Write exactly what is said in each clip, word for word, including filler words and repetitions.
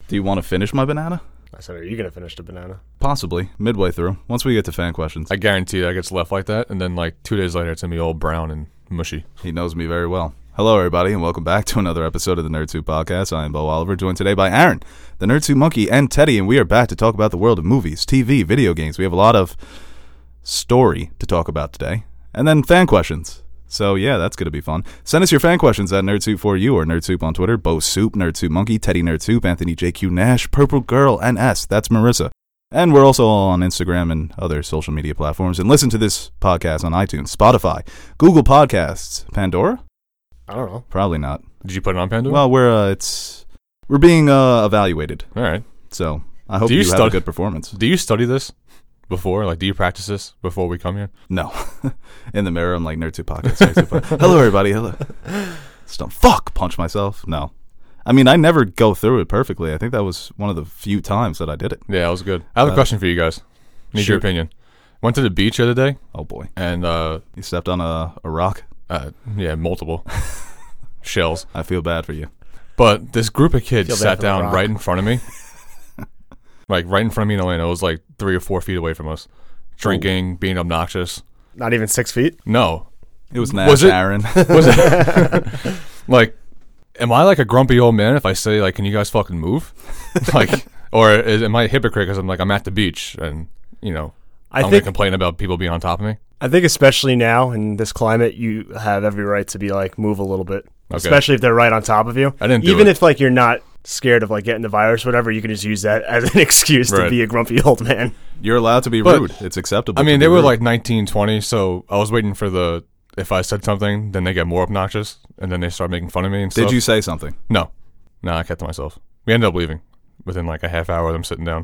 Do you want to finish my banana? I said, are you going to finish the banana? Possibly. Midway through. Once we get to fan questions. I guarantee that gets left like that, and then like two days later, it's going to be all brown and mushy. He knows me very well. Hello, everybody, and welcome back to another episode of the Nerd Soup Podcast. I am Bo Oliver, joined today by Aaron, the Nerd Soup Monkey, and Teddy, and we are back to talk about the world of movies, T V, video games. We have a lot of story to talk about today, and then fan questions. So, yeah, that's going to be fun. Send us your fan questions at Nerd Soup for you or Nerd Soup on Twitter, Bo Soup, Nerd Soup Monkey, Teddy Nerd Soup, Anthony J Q Nash, Purple Girl, and S. That's Marissa. And we're also all on Instagram and other social media platforms. And listen to this podcast on iTunes, Spotify, Google Podcasts, Pandora? I don't know. Probably not. Did you put it on Pandora? Well, we're uh, it's we're being uh, evaluated. All right. So I hope Do you you, have stud- a good performance. Do you study this before? Like, do you practice this before we come here? No. In the mirror, I'm like, Nerd Soup Podcast. Nerd Soup Podcast. Hello, everybody. Hello. Just fuck, punch myself. No. I mean, I never go through it perfectly. I think that was one of the few times that I did it. Yeah, that was good. I have Uh, a question for you guys. Need sure. your opinion. Went to the beach the other day, Oh, boy. and uh, You stepped on a, a rock? uh yeah, multiple shells. I feel bad for you. But this group of kids Feel bad sat for the down rock. right in front of me. Like, right in front of me in Atlanta. It was like three or four feet away from us. Drinking, being obnoxious. Not even six feet? No. It was Nash, Was it- Aaron. Was it like, am I like a grumpy old man if I say, like, can you guys fucking move? Like, or is, am I a hypocrite because I'm like, I'm at the beach and, you know, I I'm going think to complain about people being on top of me? I think especially now in this climate, you have every right to be like, move a little bit. Okay. Especially if they're right on top of you. I didn't do Even it. if like you're not scared of like getting the virus or whatever, you can just use that as an excuse Right. to be a grumpy old man. You're allowed to be But- rude. It's acceptable. I mean, to they be were rude. like nineteen, twenty, so I was waiting for the, if I said something, then they get more obnoxious, and then they start making fun of me and stuff. Did you say something? No. No, I kept to myself. We ended up leaving within like a half hour of them sitting down.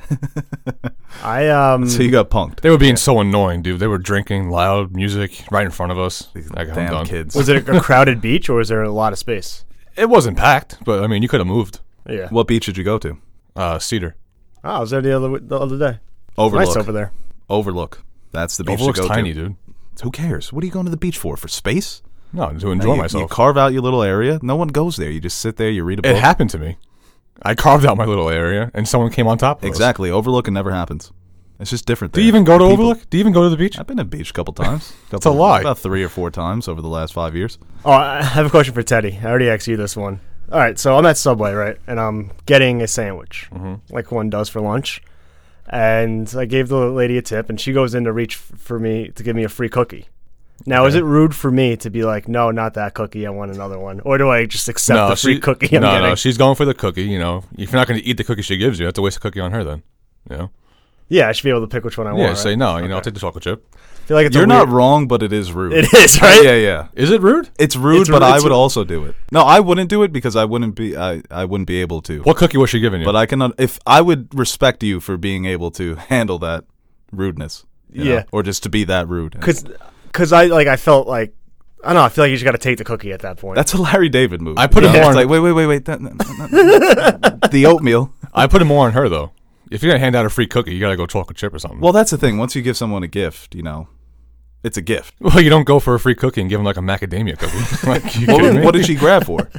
I um So you got punked. They were being so annoying, dude. They were drinking loud music right in front of us. Like, I'm Damn done. kids. was it a crowded beach or was there a lot of space? It wasn't packed, but I mean, you could have moved. Yeah. What beach did you go to? Uh, Cedar. Oh, I was there the other the other day. Overlook. Nice over there. Overlook. That's the beach Overlook's to go tiny, to. dude. Who cares? What are you going to the beach for? For space? No, to No, enjoy you, myself. You carve out your little area. No one goes there. You just sit there. You read a book. It happened to me. I carved out my little area, and someone came on top of us. Exactly. Overlook, it never happens. It's just different. Do there. you even go to People- Overlook? Do you even go to the beach? I've been to the beach a couple times. That's a lie. About three or four times over the last five years. Oh, I have a question for Teddy. I already asked you this one. All right, so I'm at Subway, right? And I'm getting a sandwich, Mm-hmm. like one does for lunch. And I gave the lady a tip, and she goes in to reach f- for me to give me a free cookie. Now, is Okay. it rude for me to be like, no, not that cookie, I want another one? Or do I just accept the free she- cookie I'm no, getting? no, she's going for the cookie. You know, if you're not going to eat the cookie she gives you, you have to waste a cookie on her. Then, you know, Yeah, I should be able to pick which one I yeah. want. Say right? no. You know, I'll Okay. take the chocolate chip. I feel like it's You're a not weird- wrong, but it is rude. It is, right? Yeah, yeah. Is it rude? It's rude, It's but rude. I It's would ru- also do it. No, I wouldn't do it because I wouldn't be. I, I wouldn't be able to. What cookie was she giving you? But I can. un- If I would respect you for being able to handle that rudeness. you know, Yeah. or just to be that rude. Because cause I, like, I felt like, I don't know, I feel like you just got to take the cookie at that point. That's a Larry David move. I put You it know, more it's on- like wait, wait, wait, wait. That, that- that- the oatmeal. I put it more on her though. If you're gonna hand out a free cookie, you gotta go chocolate chip or something. Well, that's the thing. Once you give someone a gift, you know, it's a gift. Well, you don't go for a free cookie and give them like a macadamia cookie. Like, you Well, kidding me? what did she grab for?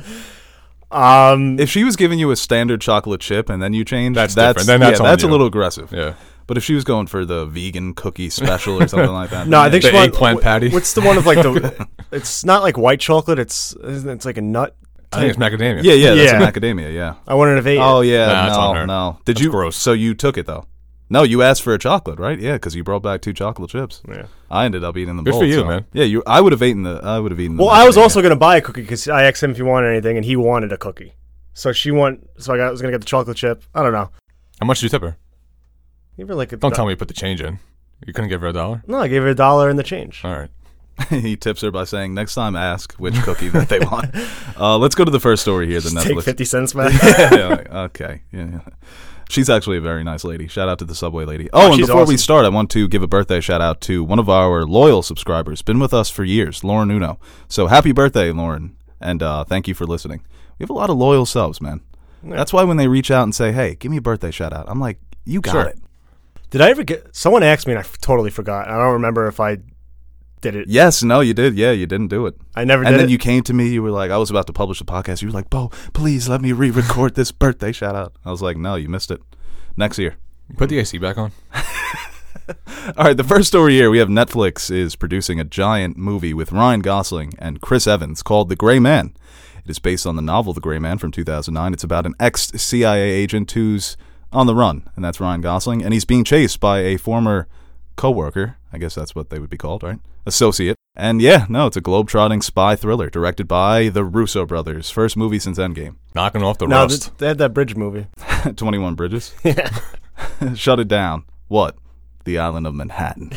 um, If she was giving you a standard chocolate chip and then you changed, That's that's different. Then that's yeah, on that's a you. little aggressive. Yeah. But if she was going for the vegan cookie special or something like that, no, I then think The she want- eggplant wh- patty. What's the one of like the? It's not like white chocolate. It's it's like a nut. I think it's macadamia. yeah, yeah, that's Yeah. a macadamia. Yeah. I wanted to vape. Oh yeah, Nah, that's no, on her. no. Did That's you? gross. So you took it though? No, you asked for a chocolate, right? Yeah, because you brought back two chocolate chips. Yeah. I ended up eating them Good both. for you, so- man. Yeah, you. I would have eaten the. I would have eaten. The Well, I was macadamia. also gonna buy a cookie because I asked him if he wanted anything, and he wanted a cookie. So she want. So I, got, I was gonna get the chocolate chip. I don't know. How much did you tip her? Give her like a. Don't tell me you put the change in. You couldn't give her a dollar? No, I gave her a dollar and the change. All right. He tips her by saying, "Next time, ask which cookie that they want." Uh, let's go to the first story here. The Just Netflix. take fifty cents back. yeah, like, okay. Yeah, yeah. She's actually a very nice lady. Shout out to the Subway lady. Oh, Oh, and she's before we awesome. start, I want to give a birthday shout out to one of our loyal subscribers. Been with us for years, Lauren Uno. So happy birthday, Lauren, and uh, thank you for listening. We have a lot of loyal subs, man. Yeah. That's why when they reach out and say, "Hey, give me a birthday shout out," I'm like, "You got Sure. it." Did I ever get? Someone asked me, and I f- totally forgot. I don't remember if I did it. Yes, no, you did. Yeah, you didn't do it. I never And did then it. you came to me. You were like, I was about to publish a podcast. You were like, Bo, please let me re-record this birthday shout out. I was like, no, you missed it. Next year. Put the A C back on. All right, the first story here, we have Netflix is producing a giant movie with Ryan Gosling and Chris Evans called The Gray Man. It is based on the novel The Gray Man from two thousand nine. It's about an ex-C I A agent who's on the run, and that's Ryan Gosling, and he's being chased by a former co-worker. I guess that's what they would be called, right? Associate. And yeah, no, it's a globe-trotting spy thriller directed by the Russo brothers. First movie since Endgame. Knocking off the No, rust. th- they had that bridge movie. twenty-one Bridges. Yeah. Shut it down. What? The Island of Manhattan.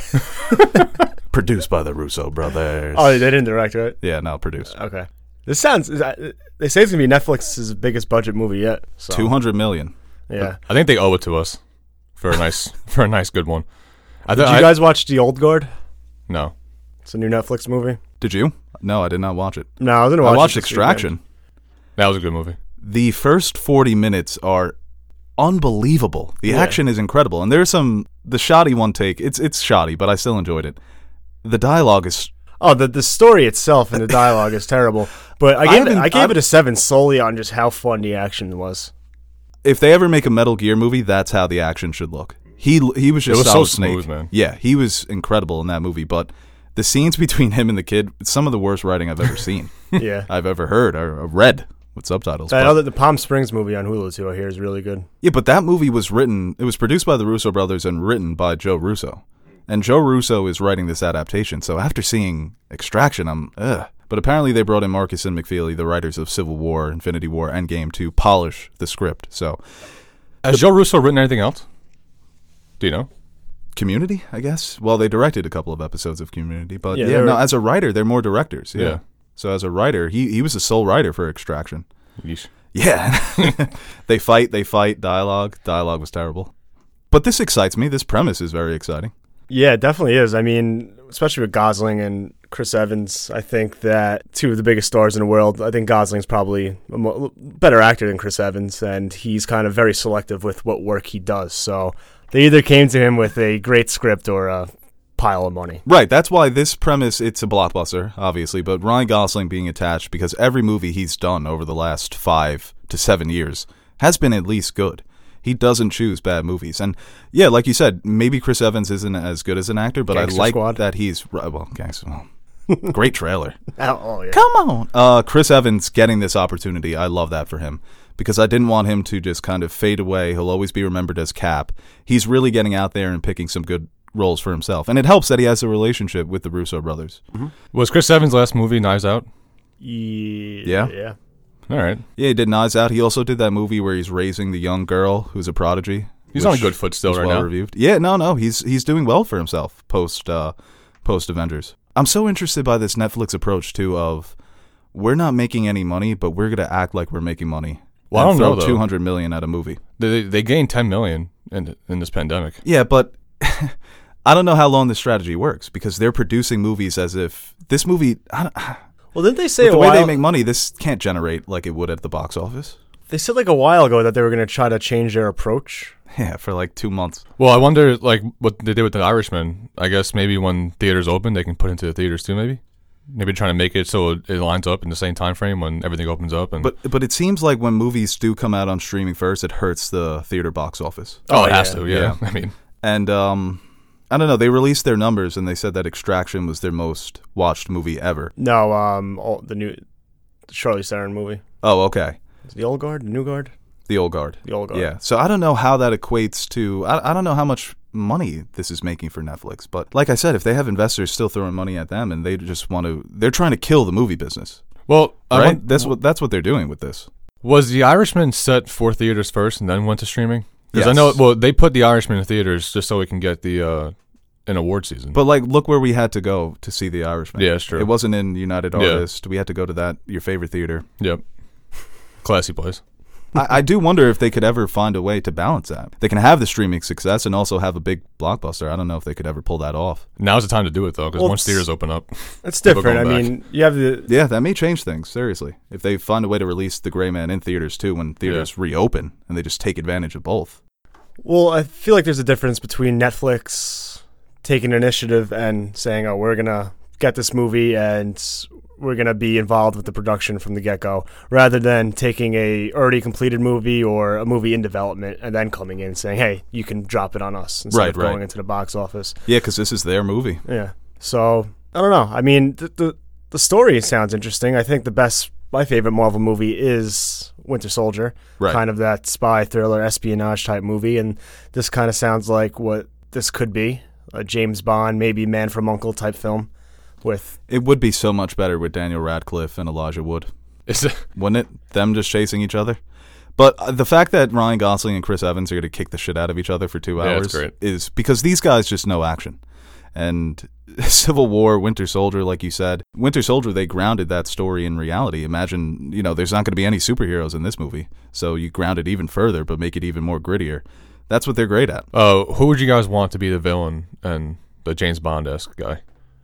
Produced by the Russo brothers. Oh, they didn't direct, right? Yeah, no, produced. Okay. This sounds. is that- They say it's gonna be Netflix's biggest budget movie yet. So. two hundred million. Yeah. I think they owe it to us for a nice for a nice good one. I Did th- you I- guys watch The Old Guard? No. It's a new Netflix movie. Did you? No, I did not watch it. No, I was gonna watch. I watched it this Extraction. weekend. That was a good movie. The first forty minutes are unbelievable. The Yeah. action is incredible, and there's some the shoddy one take. It's it's shoddy, but I still enjoyed it. The dialogue is Oh, the the story itself and the dialogue is terrible. But I I gave it, haven't- I gave I've- it a seven solely on just how fun the action was. if they ever make a Metal Gear movie, that's how the action should look. He he was just It was Solid so Snake. smooth, man. Yeah, he was incredible in that movie, but the scenes between him and the kid, it's some of the worst writing I've ever seen. Yeah. I've ever heard or or read with subtitles. That but- other the Palm Springs movie on Hulu too, I hear is really good. Yeah, but that movie was written, it was produced by the Russo brothers and written by Joe Russo. And Joe Russo is writing this adaptation. So after seeing Extraction, I'm, ugh. But apparently they brought in Marcus and McFeely, the writers of Civil War, Infinity War, Endgame, to polish the script. So, Has Joe Russo written anything else? Do you know? Community, I guess? Well, they directed a couple of episodes of Community. But Yeah, yeah, they were- no, as a writer, they're more directors. Yeah. Yeah. So as a writer, he, he was the sole writer for Extraction. Yeesh. Yeah. they fight, they fight, dialogue. Dialogue was terrible. But this excites me. This premise is very exciting. Yeah, it definitely is. I mean, especially with Gosling and Chris Evans, I think that two of the biggest stars in the world. I think Gosling's probably a mo- better actor than Chris Evans, and he's kind of very selective with what work he does. So they either came to him with a great script or a pile of money. Right, that's why this premise, it's a blockbuster, obviously, but Ryan Gosling being attached because every movie he's done over the last five to seven years has been at least good. He doesn't choose bad movies. And yeah, like you said, maybe Chris Evans isn't as good as an actor, but Gangster I like Squad. that he's, well, Gangster, well, great trailer. Oh, oh, yeah. Come on. Uh, Chris Evans getting this opportunity, I love that for him. Because I didn't want him to just kind of fade away. He'll always be remembered as Cap. He's really getting out there and picking some good roles for himself. And it helps that he has a relationship with the Russo brothers. Was Chris Evans' last movie Knives Out? Yeah. Yeah. All right. Yeah, he did Knives Out. He also did that movie where he's raising the young girl who's a prodigy. He's on a which good foot still was right well now. reviewed. Yeah, no, no, he's he's doing well for himself post uh, post Avengers. I'm so interested by this Netflix approach too of we're not making any money, but we're gonna act like we're making money. Well, I and don't throw know, though. two hundred million at a movie. They they gained ten million in in this pandemic. Yeah, but I don't know how long this strategy works because they're producing movies as if this movie. I don't, Well, didn't they say with a the way while? they make money, this can't generate like it would at the box office. They said like a while ago that they were going to try to change their approach. Yeah, for like two months. Well, I wonder like what they did with The Irishman. I guess maybe when theaters open, they can put into the theaters too. Maybe, maybe trying to make it so it lines up in the same time frame when everything opens up. And But but it seems like when movies do come out on streaming first, it hurts the theater box office. oh, Oh, it has yeah. to. Yeah. Yeah. I mean, And um, I don't know. They released their numbers and they said that Extraction was their most watched movie ever. No, um, all, the new the Charlize Theron movie. Oh, okay. Is it the old guard, the new guard, The Old Guard. the old guard. Yeah. So I don't know how that equates to. I, I don't know how much money this is making for Netflix. But like I said, if they have investors still throwing money at them and they just want to, they're trying to kill the movie business. well, I Right? want- that's what that's what they're doing with this. was The Irishman set for theaters first and then went to streaming? Because I Yes. know, well, they put The Irishman in theaters just so we can get the uh, an award season. But like, look where we had to go to see The Irishman. Yeah, it's true. It wasn't in United Yeah. Artists. We had to go to that your favorite theater. Yep, classy place. I, I do wonder if they could ever find a way to balance that. They can have the streaming success and also have a big blockbuster. I don't know if they could ever pull that off. Now's the time to do it though, because Well, once it's- theaters open up, It's People different. I going back. mean, you have the Yeah, that may change things, seriously. If they find a way to release The Gray Man in theaters too when theaters reopen and they just take advantage of both. well, I feel like there's a difference between Netflix taking initiative and saying, "Oh, we're gonna get this movie and we're going to be involved with the production from the get-go, rather than taking a already completed movie or a movie in development and then coming in and saying, hey, you can drop it on us instead Right, of going right. into the box office. Yeah, because this is their movie. Yeah. So, I don't know. I mean, the, the the story sounds interesting. I think the best, my favorite Marvel movie is Winter Soldier. Right. Kind of that spy thriller, espionage type movie. And this kind of sounds like what this could be. A James Bond, maybe Man from U N C L E type film with... It would be so much better with Daniel Radcliffe and Elijah Wood. Is it? Wouldn't it? Them just chasing each other? But uh, the fact that Ryan Gosling and Chris Evans are going to kick the shit out of each other for two Yeah, hours that's great. is because these guys just know action. And Civil War, Winter Soldier, like you said, Winter Soldier, they grounded that story in reality. Imagine, you know, there's not going to be any superheroes in this movie. So you ground it even further, but make it even more grittier. That's what they're great at. Uh, who would you guys want to be the villain and the James Bond-esque guy?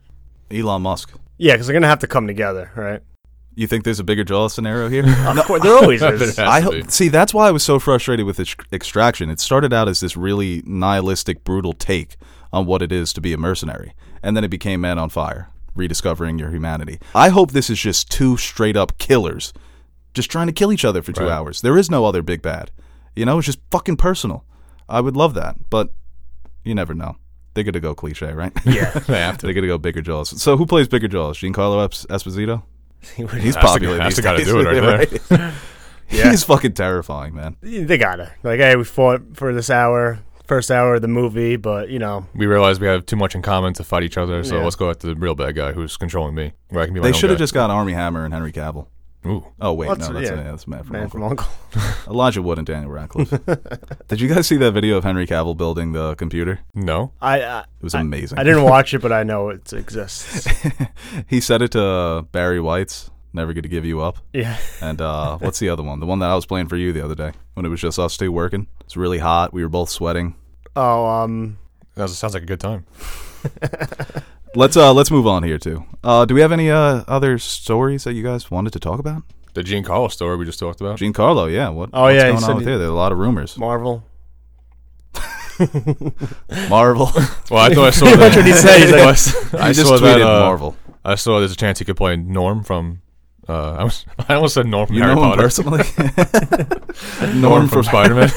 Elon Musk. Yeah, because they're going to have to come together, right? You think there's a bigger Jaws scenario here? Of course, there always is. Has I to ho- be. see. That's why I was so frustrated with Ex- Extraction. It started out as this really nihilistic, brutal take on what it is to be a mercenary, and then it became Man on Fire, rediscovering your humanity. I hope this is just two straight up killers, just trying to kill each other for two Right. hours. There is no other big bad. You know, it's just fucking personal. I would love that, but you never know. They're gonna go cliche, right? Yeah. They have to. They're gonna go bigger Jaws. So who plays bigger Jaws? Giancarlo Esp- Esposito? He's That's the- popular. that's these the guy to days, do it right right? Yeah. He's fucking terrifying, man. They gotta. Like, hey, we fought for this hour, first hour of the movie, but, you know, We realize we have too much in common to fight each other, so Yeah. let's go after the real bad guy who's controlling me. Where I can be my They own should have guy. just got Army Hammer and Henry Cavill. Ooh. Oh wait, Well, no, that's- that's, yeah. yeah, that's Man from Man Uncle. from Uncle. Elijah Wood and Daniel Radcliffe. Did you guys see that video of Henry Cavill building the computer? No. I, I It was I- amazing. I didn't watch it, but I know it exists. He said it to uh, Barry White's "Never Gonna Give You Up," Yeah. and uh, what's the other one? The one that I was playing for you the other day when it was just us two working. It's really hot. We were both sweating. Oh, um, That sounds like a good time. Let's uh, let's move on here too. Uh, do we have any uh, other stories that you guys wanted to talk about? The Giancarlo story we just talked about. Giancarlo, yeah. What? Oh, what's yeah, he going said on with he- there? There are a lot of rumors. Marvel. Marvel. Well, I thought I saw Pretty that. much what he said. He's like, I I just saw tweeted that. Uh, Marvel. I saw there's a chance he could play Norm from. Uh, I was. I almost said Norm from You Harry know him Potter. personally? Norm from Spider Man.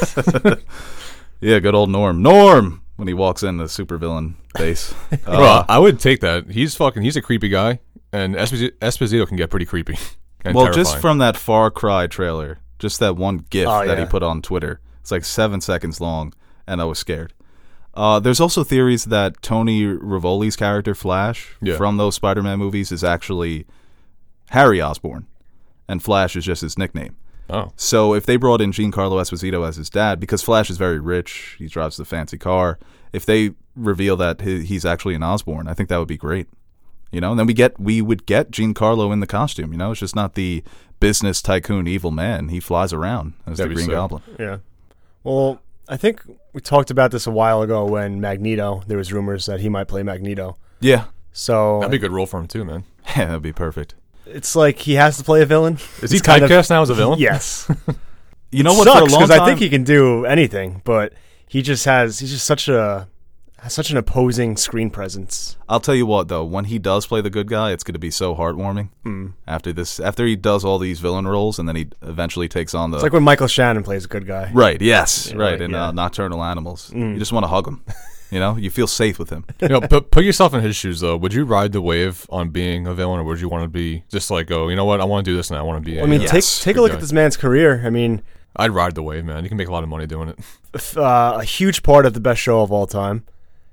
Yeah, good old Norm. Norm! When he walks in the supervillain base. Uh, Well, I would take that. He's fucking. He's a creepy guy, and Esposito, Esposito can get pretty creepy. And well, terrifying. just from that Far Cry trailer, just that one GIF Oh, that he yeah. put on Twitter, it's like seven seconds long, and I was scared. Uh, there's also theories that Tony Rivoli's character, Flash, Yeah. from those Spider-Man movies is actually Harry Osborn, and Flash is just his nickname. Oh, So if they brought in Giancarlo Esposito as his dad, because Flash is very rich, he drives the fancy car, if they reveal that he- he's actually an Osborn, I think that would be great. You know, and then we get we would get Giancarlo in the costume. You know, it's just not the business tycoon evil man. He flies around as That'd the be Green sick. Goblin. yeah. Well, I think we talked about this a while ago when Magneto, there was rumors that he might play Magneto. Yeah, So that'd be a good role for him too, man. yeah, that'd be perfect. it's like he has to play a villain. Is he It's kind of- typecast now as a villain? Yes. You know It what? For a sucks long because time, I think he can do anything, but he just has he's just such a has such an opposing screen presence. I'll tell you what though, when he does play the good guy, it's going to be so heartwarming. Mm. After this, after he does all these villain roles, and then he eventually takes on the It's like when Michael Shannon plays a good guy. right. Yes, Yeah, right. In yeah. uh, Nocturnal Animals, Mm. you just want to hug him. You know, you feel safe with him. You know, put, put yourself in his shoes though. Would you ride the wave on being a villain, or would you want to be just like, oh, you know what, I want to do this now. I want to be. A, I mean, uh, Yes. take take a good look guy. at this man's career. I mean, I'd ride the wave, man. You can make a lot of money doing it. f- uh, a huge part of the best show of all time.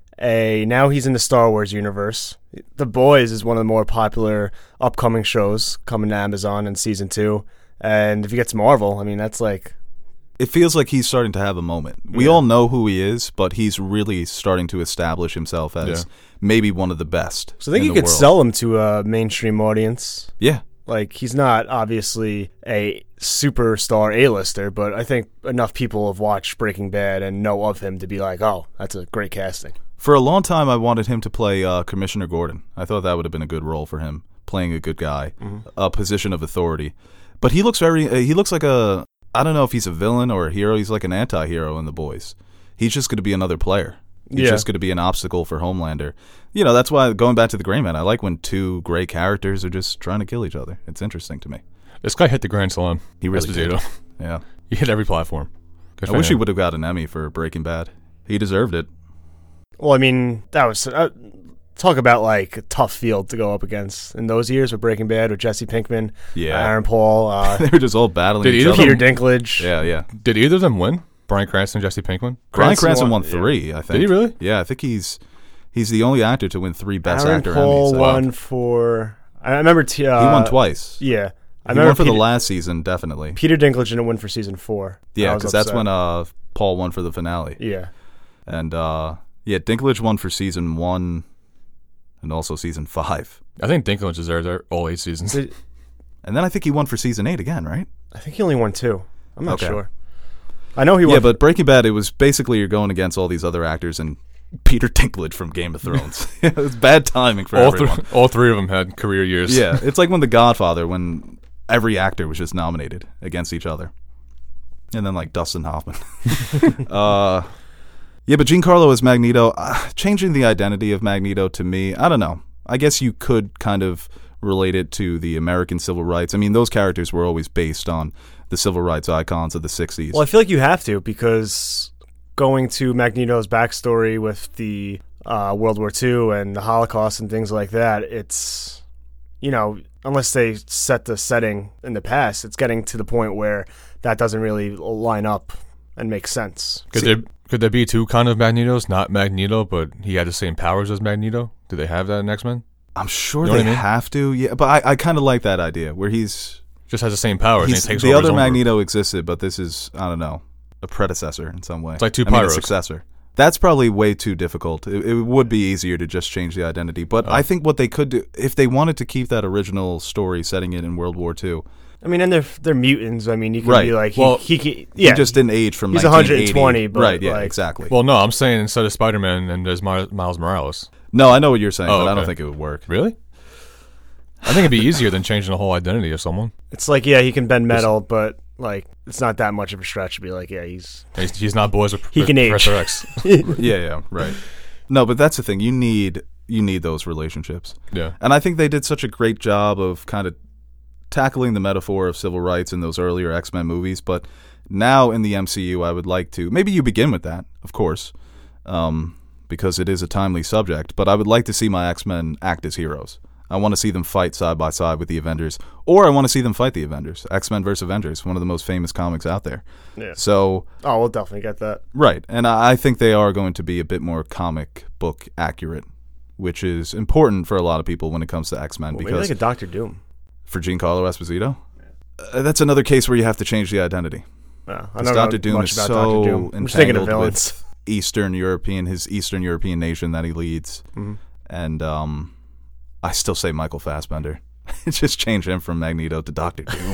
A now he's in the Star Wars universe. The Boys is one of the more popular upcoming shows coming to Amazon in season two. And if he gets Marvel, I mean, that's like It feels like he's starting to have a moment. We Yeah. all know who he is, but he's really starting to establish himself as Yeah. maybe one of the best. so. I think in you the could world. sell him to a mainstream audience. Yeah, Like, he's not obviously a superstar A-lister, but I think enough people have watched Breaking Bad and know of him to be like, oh, that's a great casting. for a long time, I wanted him to play uh, Commissioner Gordon. I thought that would have been a good role for him, playing a good guy, a position of authority. But he looks very. Uh, he looks like a. I don't know if he's a villain or a hero. He's like an anti-hero in The Boys. He's just going to be another player. He's Yeah. just going to be an obstacle for Homelander. You know, that's why, going back to the Gray Man, I like when two gray characters are just trying to kill each other. It's interesting to me. This guy hit the grand slam. He really Esposito. did. Yeah. He hit every platform. Good I for wish he him. would have got an Emmy for Breaking Bad. He deserved it. Well, I mean, that was uh, talk about like a tough field to go up against in those years with Breaking Bad with Jesse Pinkman, Yeah. Aaron Paul, uh, They were just all battling Did each either other. of Peter them- Dinklage. Yeah, yeah. Did either of them win? Bryan Cranston and Jesse Pinkman? Bryan Cranston Cranston won- won three, I think. Did he really? Yeah, I think he's he's the only actor to win three Best Aaron Actor Paul Emmys. won for. I remember. T- uh, he won twice. Yeah, I he remember won for Peter, the last season, definitely. Peter Dinklage didn't win for season four. Yeah, I was because that's upset. when uh, Paul won for the finale. Yeah, And uh, yeah, Dinklage won for season one and also season five. I think Dinklage deserves our- all eight seasons. Did- And then I think he won for season eight again, right? I think he only won two. I'm not Okay. sure. I know he won. Yeah, but Breaking Bad, it was basically you're going against all these other actors and Peter Dinklage from Game of Thrones. It was bad timing for all, everyone. th- all three of them had career years. Yeah, it's like when The Godfather, when every actor was just nominated against each other. And then like Dustin Hoffman. uh, yeah, but Giancarlo as Magneto, uh, changing the identity of Magneto to me, I don't know. I guess you could kind of relate it to the American civil rights. I mean, those characters were always based on the civil rights icons of the sixties. Well, I feel like you have to because going to Magneto's backstory with the uh, World War Two and the Holocaust and things like that, it's, you know, unless they set the setting in the past, it's getting to the point where that doesn't really line up and make sense. Could there could there be two kind of Magnetos? Not Magneto, but he had the same powers as Magneto. Do they have that in X-Men? I'm sure You know they what I mean? have to, yeah. But I, I kind of like that idea where he's, Just has the same powers. he's and he takes the over other his own group. Magneto existed, but this is, I don't know, a predecessor in some way. It's like two I mean, a Pyros. successor. That's probably way too difficult. It, it would be easier to just change the identity. But Oh. I think what they could do, if they wanted to keep that original story setting it in World War Two, I mean, and they're they're mutants. I mean, you can Right. be like, he, Well, he can, yeah, he just didn't age from he's nineteen eighty. one hundred twenty, but, right, yeah, like- exactly. Well, no, I'm saying instead of Spider-Man, and there's Mi- Miles Morales. no, I know what you're saying, Oh, but I don't okay. think it would work. Really? I think it'd be easier than changing the whole identity of someone. it's like, yeah, he can bend metal, but like, it's not that much of a stretch to be like, yeah, he's He's, he's not boys with He can age. Professor X. Yeah, yeah, right. No, but that's the thing. You need you need those relationships. Yeah. And I think they did such a great job of kind of tackling the metaphor of civil rights in those earlier X-Men movies. But now in the M C U, I would like to, maybe you begin with that, of course, um, because it is a timely subject. But I would like to see my X-Men act as heroes. I want to see them fight side by side with the Avengers, or I want to see them fight the Avengers. X-Men versus Avengers, one of the most famous comics out there. yeah. So, Oh, we'll definitely get that. right. And I I think they are going to be a bit more comic book accurate, which is important for a lot of people when it comes to X-Men. Well, maybe because like a Doctor Doom. for Giancarlo Esposito, uh, that's another case where you have to change the identity. No, I Because don't Doctor know Doom much is about so Doctor Doom. I'm just thinking of entangled villains. with Eastern European, his Eastern European nation that he leads, Mhm. and um, I still say Michael Fassbender. Just change him from Magneto to Doctor Doom,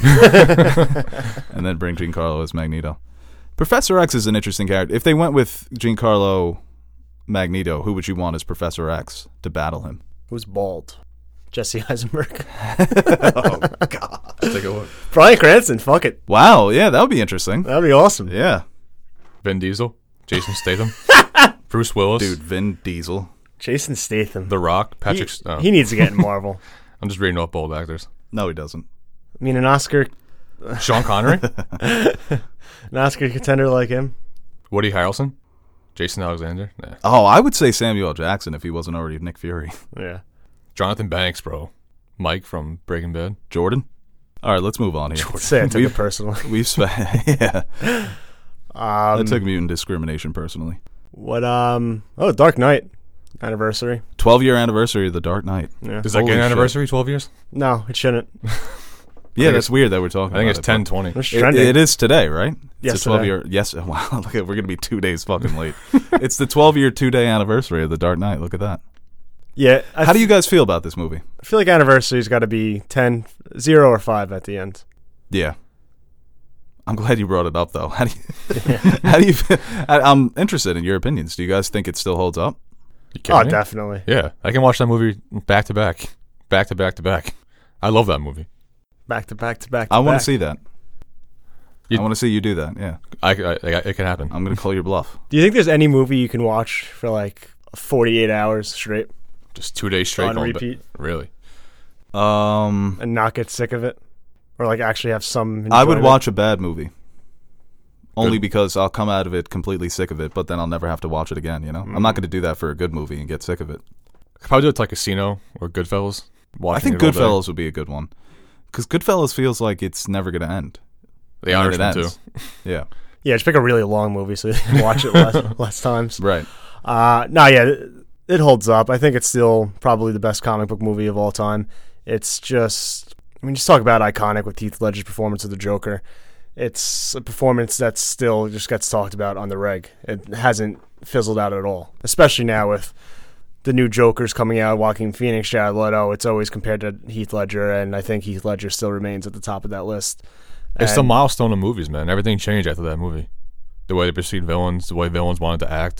and then bring Giancarlo as Magneto. Professor X is an interesting character. If they went with Giancarlo Magneto, who would you want as Professor X to battle him? Who's bald? Jesse Eisenberg. Oh God! Take a look. Bryan Cranston. Fuck it. Wow, yeah, that would be interesting. That'd be awesome. Yeah, Vin Diesel, Jason Statham, Bruce Willis, dude, Vin Diesel. Jason Statham. The Rock, he, Patrick. oh, he needs to get in Marvel. I'm just reading off old actors. No, he doesn't. I mean, an Oscar, Sean Connery, an Oscar contender like him. Woody Harrelson, Jason Alexander, nah. Oh, I would say Samuel L. Jackson if he wasn't already Nick Fury. Yeah. Jonathan Banks, bro, Mike from Breaking Bad. Jordan. All right, let's move on here. Say I took it We've- personally. We've sp- yeah. I Um, took mutant discrimination personally. what? Um. Oh, Dark Knight anniversary. Twelve year anniversary of The Dark Knight. Yeah. Does that Holy get an shit. anniversary? Twelve years? No, it shouldn't. Yeah, think that's weird that we're talking. I think about it's it, ten but twenty. It's It, trending. it is today, right? Yes, It's a twelve today. year. Yes. Wow. Look, at, we're gonna be two days fucking late. It's the twelve year, two day anniversary of The Dark Knight. Look at that. Yeah. I How do f- you guys feel about this movie? I feel like anniversary's got to be ten, zero, or five at the end. Yeah. I'm glad you brought it up, though. How do you? how do you? Feel? I, I'm interested in your opinions. Do you guys think it still holds up? You kidding Oh, me? definitely. Yeah, I can watch that movie back to back, back to back to back. I love that movie. Back to back to back. To I want back. to see that. You- I want to see you do that. Yeah, I, I, I- it can happen. I'm gonna call your bluff. Do you think there's any movie you can watch for like forty-eight hours straight Just two days straight on going ba- repeat Really? Um, and not get sick of it, or like actually have some? I would enjoyment? watch a bad movie. Only Good. because I'll come out of it completely sick of it, but then I'll never have to watch it again. You know, I'm not going to do that for a good movie and get sick of it. I could probably do it to like Casino or Goodfellas. I Watching think it all day. Goodfellas would be a good one, because Goodfellas feels like it's never going to end. The And Irishman it too. ends. Yeah, Yeah, just pick a really long movie so you can watch it less, less times. right. Uh, no, yeah, it, it holds up. I think it's still probably the best comic book movie of all time. It's just, I mean, just talk about iconic with Heath Ledger's performance of the Joker. It's a performance that still just gets talked about on the reg. It hasn't fizzled out at all, especially now with the new Jokers coming out, Joaquin Phoenix, Jared Leto. It's always compared to Heath Ledger, and I think Heath Ledger still remains at the top of that list. It's the And- milestone of movies, man. Everything changed after that movie. The way they perceived villains, the way villains wanted to act,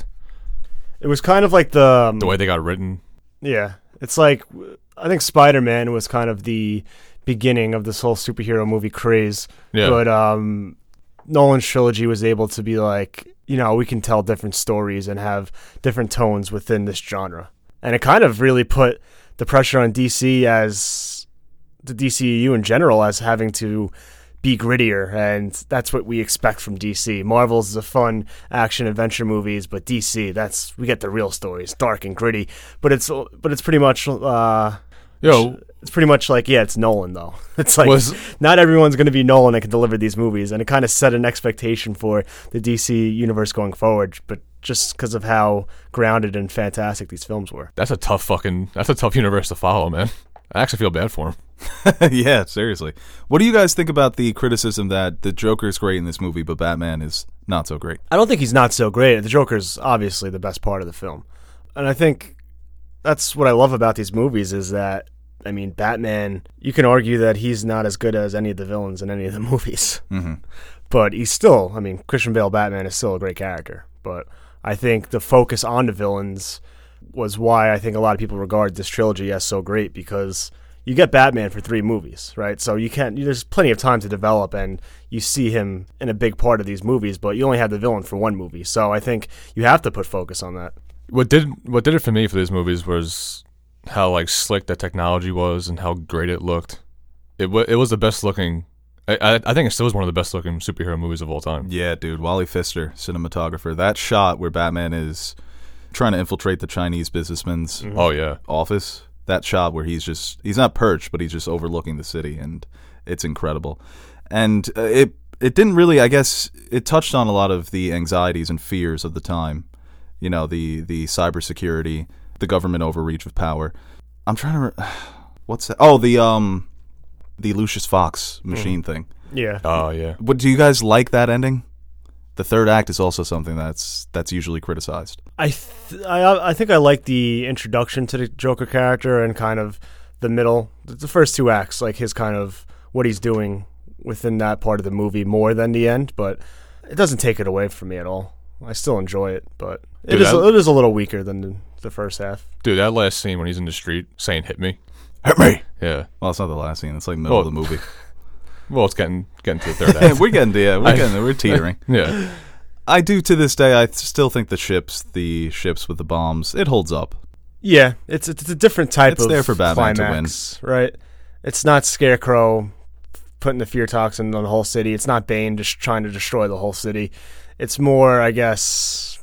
It was kind of like the um, the way they got written. Yeah, it's like I think Spider-Man was kind of the beginning of this whole superhero movie craze. Yeah. But um, Nolan's trilogy was able to be like, you know, we can tell different stories and have different tones within this genre, and it kind of really put the pressure on D C as the D C E U in general as having to be grittier, and that's what we expect from D C. Marvel's the fun action adventure movies, but D C, that's we get the real stories, dark and gritty. But it's but it's pretty much uh, Yo, it's pretty much like yeah, it's Nolan though. It's like Was- not everyone's going to be Nolan that can deliver these movies, and it kind of set an expectation for the D C universe going forward. But just because of how grounded and fantastic these films were. that's a tough fucking. That's a tough universe to follow, man. I actually feel bad for him. Yeah, seriously. What do you guys think about the criticism that the Joker's great in this movie, but Batman is not so great? I don't think he's not so great. The Joker's obviously the best part of the film. And I think that's what I love about these movies is that, I mean, Batman, you can argue that he's not as good as any of the villains in any of the movies. Mm-hmm. But he's still, I mean, Christian Bale Batman is still a great character. But I think the focus on the villains was why I think a lot of people regard this trilogy as so great, because you get Batman for three movies, right? So you can't, there's plenty of time to develop, and you see him in a big part of these movies, but you only have the villain for one movie. So I think you have to put focus on that. What did what did it for me for these movies was how like slick the technology was and how great it looked. It wa it was the best looking. I, I I think it still is one of the best looking superhero movies of all time. Yeah, dude. Wally Pfister, cinematographer. That shot where Batman is trying to infiltrate the Chinese businessman's Oh yeah, office. That shot where he's just, he's not perched, but he's just overlooking the city, and it's incredible. And uh, it it didn't really, I guess, it touched on a lot of the anxieties and fears of the time. You know, the, the cybersecurity, the government overreach of power. I'm trying to, re- what's that? Oh, the, um, the Lucius Fox machine thing. Yeah. oh yeah. What, do you guys like that ending? The third act is also something that's that's usually criticized. I, th- I I think I like the introduction to the Joker character and kind of the middle, the first two acts, like his kind of what he's doing within that part of the movie more than the end, but it doesn't take it away from me at all. I still enjoy it, but it Dude, is that- it is a little weaker than the, the first half. Dude, that last scene when he's in the street saying "hit me," Hit me. yeah. Well, it's not the last scene. It's like middle Oh. of the movie. Well, it's getting getting to the third act. we're getting to, yeah, we're I- getting there. We're teetering. Yeah, I do to this day. I still think the ships, the ships with the bombs, it holds up. Yeah, it's it's a different type It's of there for Batman to win. climax, right? It's not Scarecrow putting the fear toxin on the whole city. It's not Bane just trying to destroy the whole city. It's more, I guess,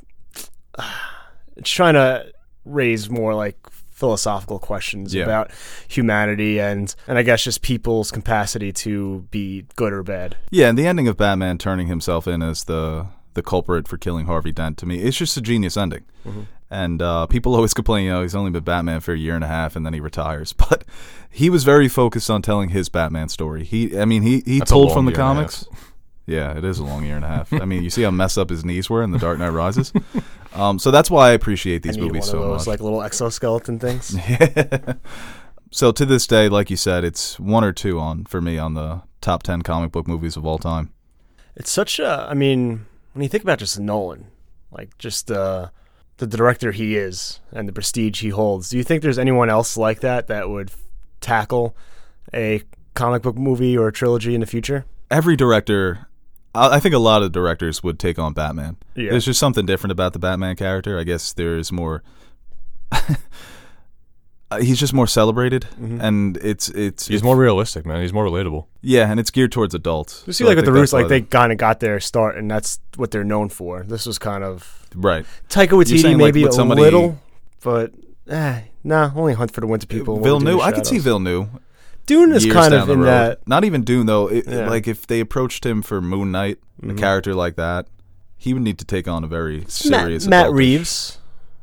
it's trying to raise more like philosophical questions Yeah. about humanity and and I guess just people's capacity to be good or bad. Yeah, and the ending of Batman turning himself in as the the culprit for killing Harvey Dent, to me, it's just a genius ending. Mm-hmm. And uh, people always complain, you know, he's only been Batman for a year and a half, and then he retires. But he was very focused on telling his Batman story. He, I mean, he he That's a told long from the year and a comics. Yeah, it is a long year and a half. I mean, you see how messed up his knees were in The Dark Knight Rises. Um, so that's why I appreciate these I need movies one of so those much. like little exoskeleton things. So to this day, like you said, it's one or two on for me on the top ten comic book movies of all time. It's such a, I mean, when you think about just Nolan, like just uh, the director he is and the prestige he holds, do you think there's anyone else like that that would tackle a comic book movie or a trilogy in the future? Every director, I I think a lot of directors would take on Batman. Yeah. There's just something different about the Batman character. I guess there's more. He's just more celebrated, Mhm. and it's it's He's more realistic, man. He's more relatable. yeah, and it's geared towards adults. You see, So I like with the think Roots, that's like why they kind of got their start, and that's what they're known for. This was kind of right. Taika You're Waititi, saying, like, maybe with a somebody- little, but eh, nah, only Hunt for the Winter People. What We Do in Villeneuve, the I could see Shadows. Villeneuve. Dune is years kind down of the in road. that. Not even Dune though. It, Yeah. Like if they approached him for Moon Knight, a Mhm. character like that, he would need to take on a very Matt, serious. Matt adultish- Reeves,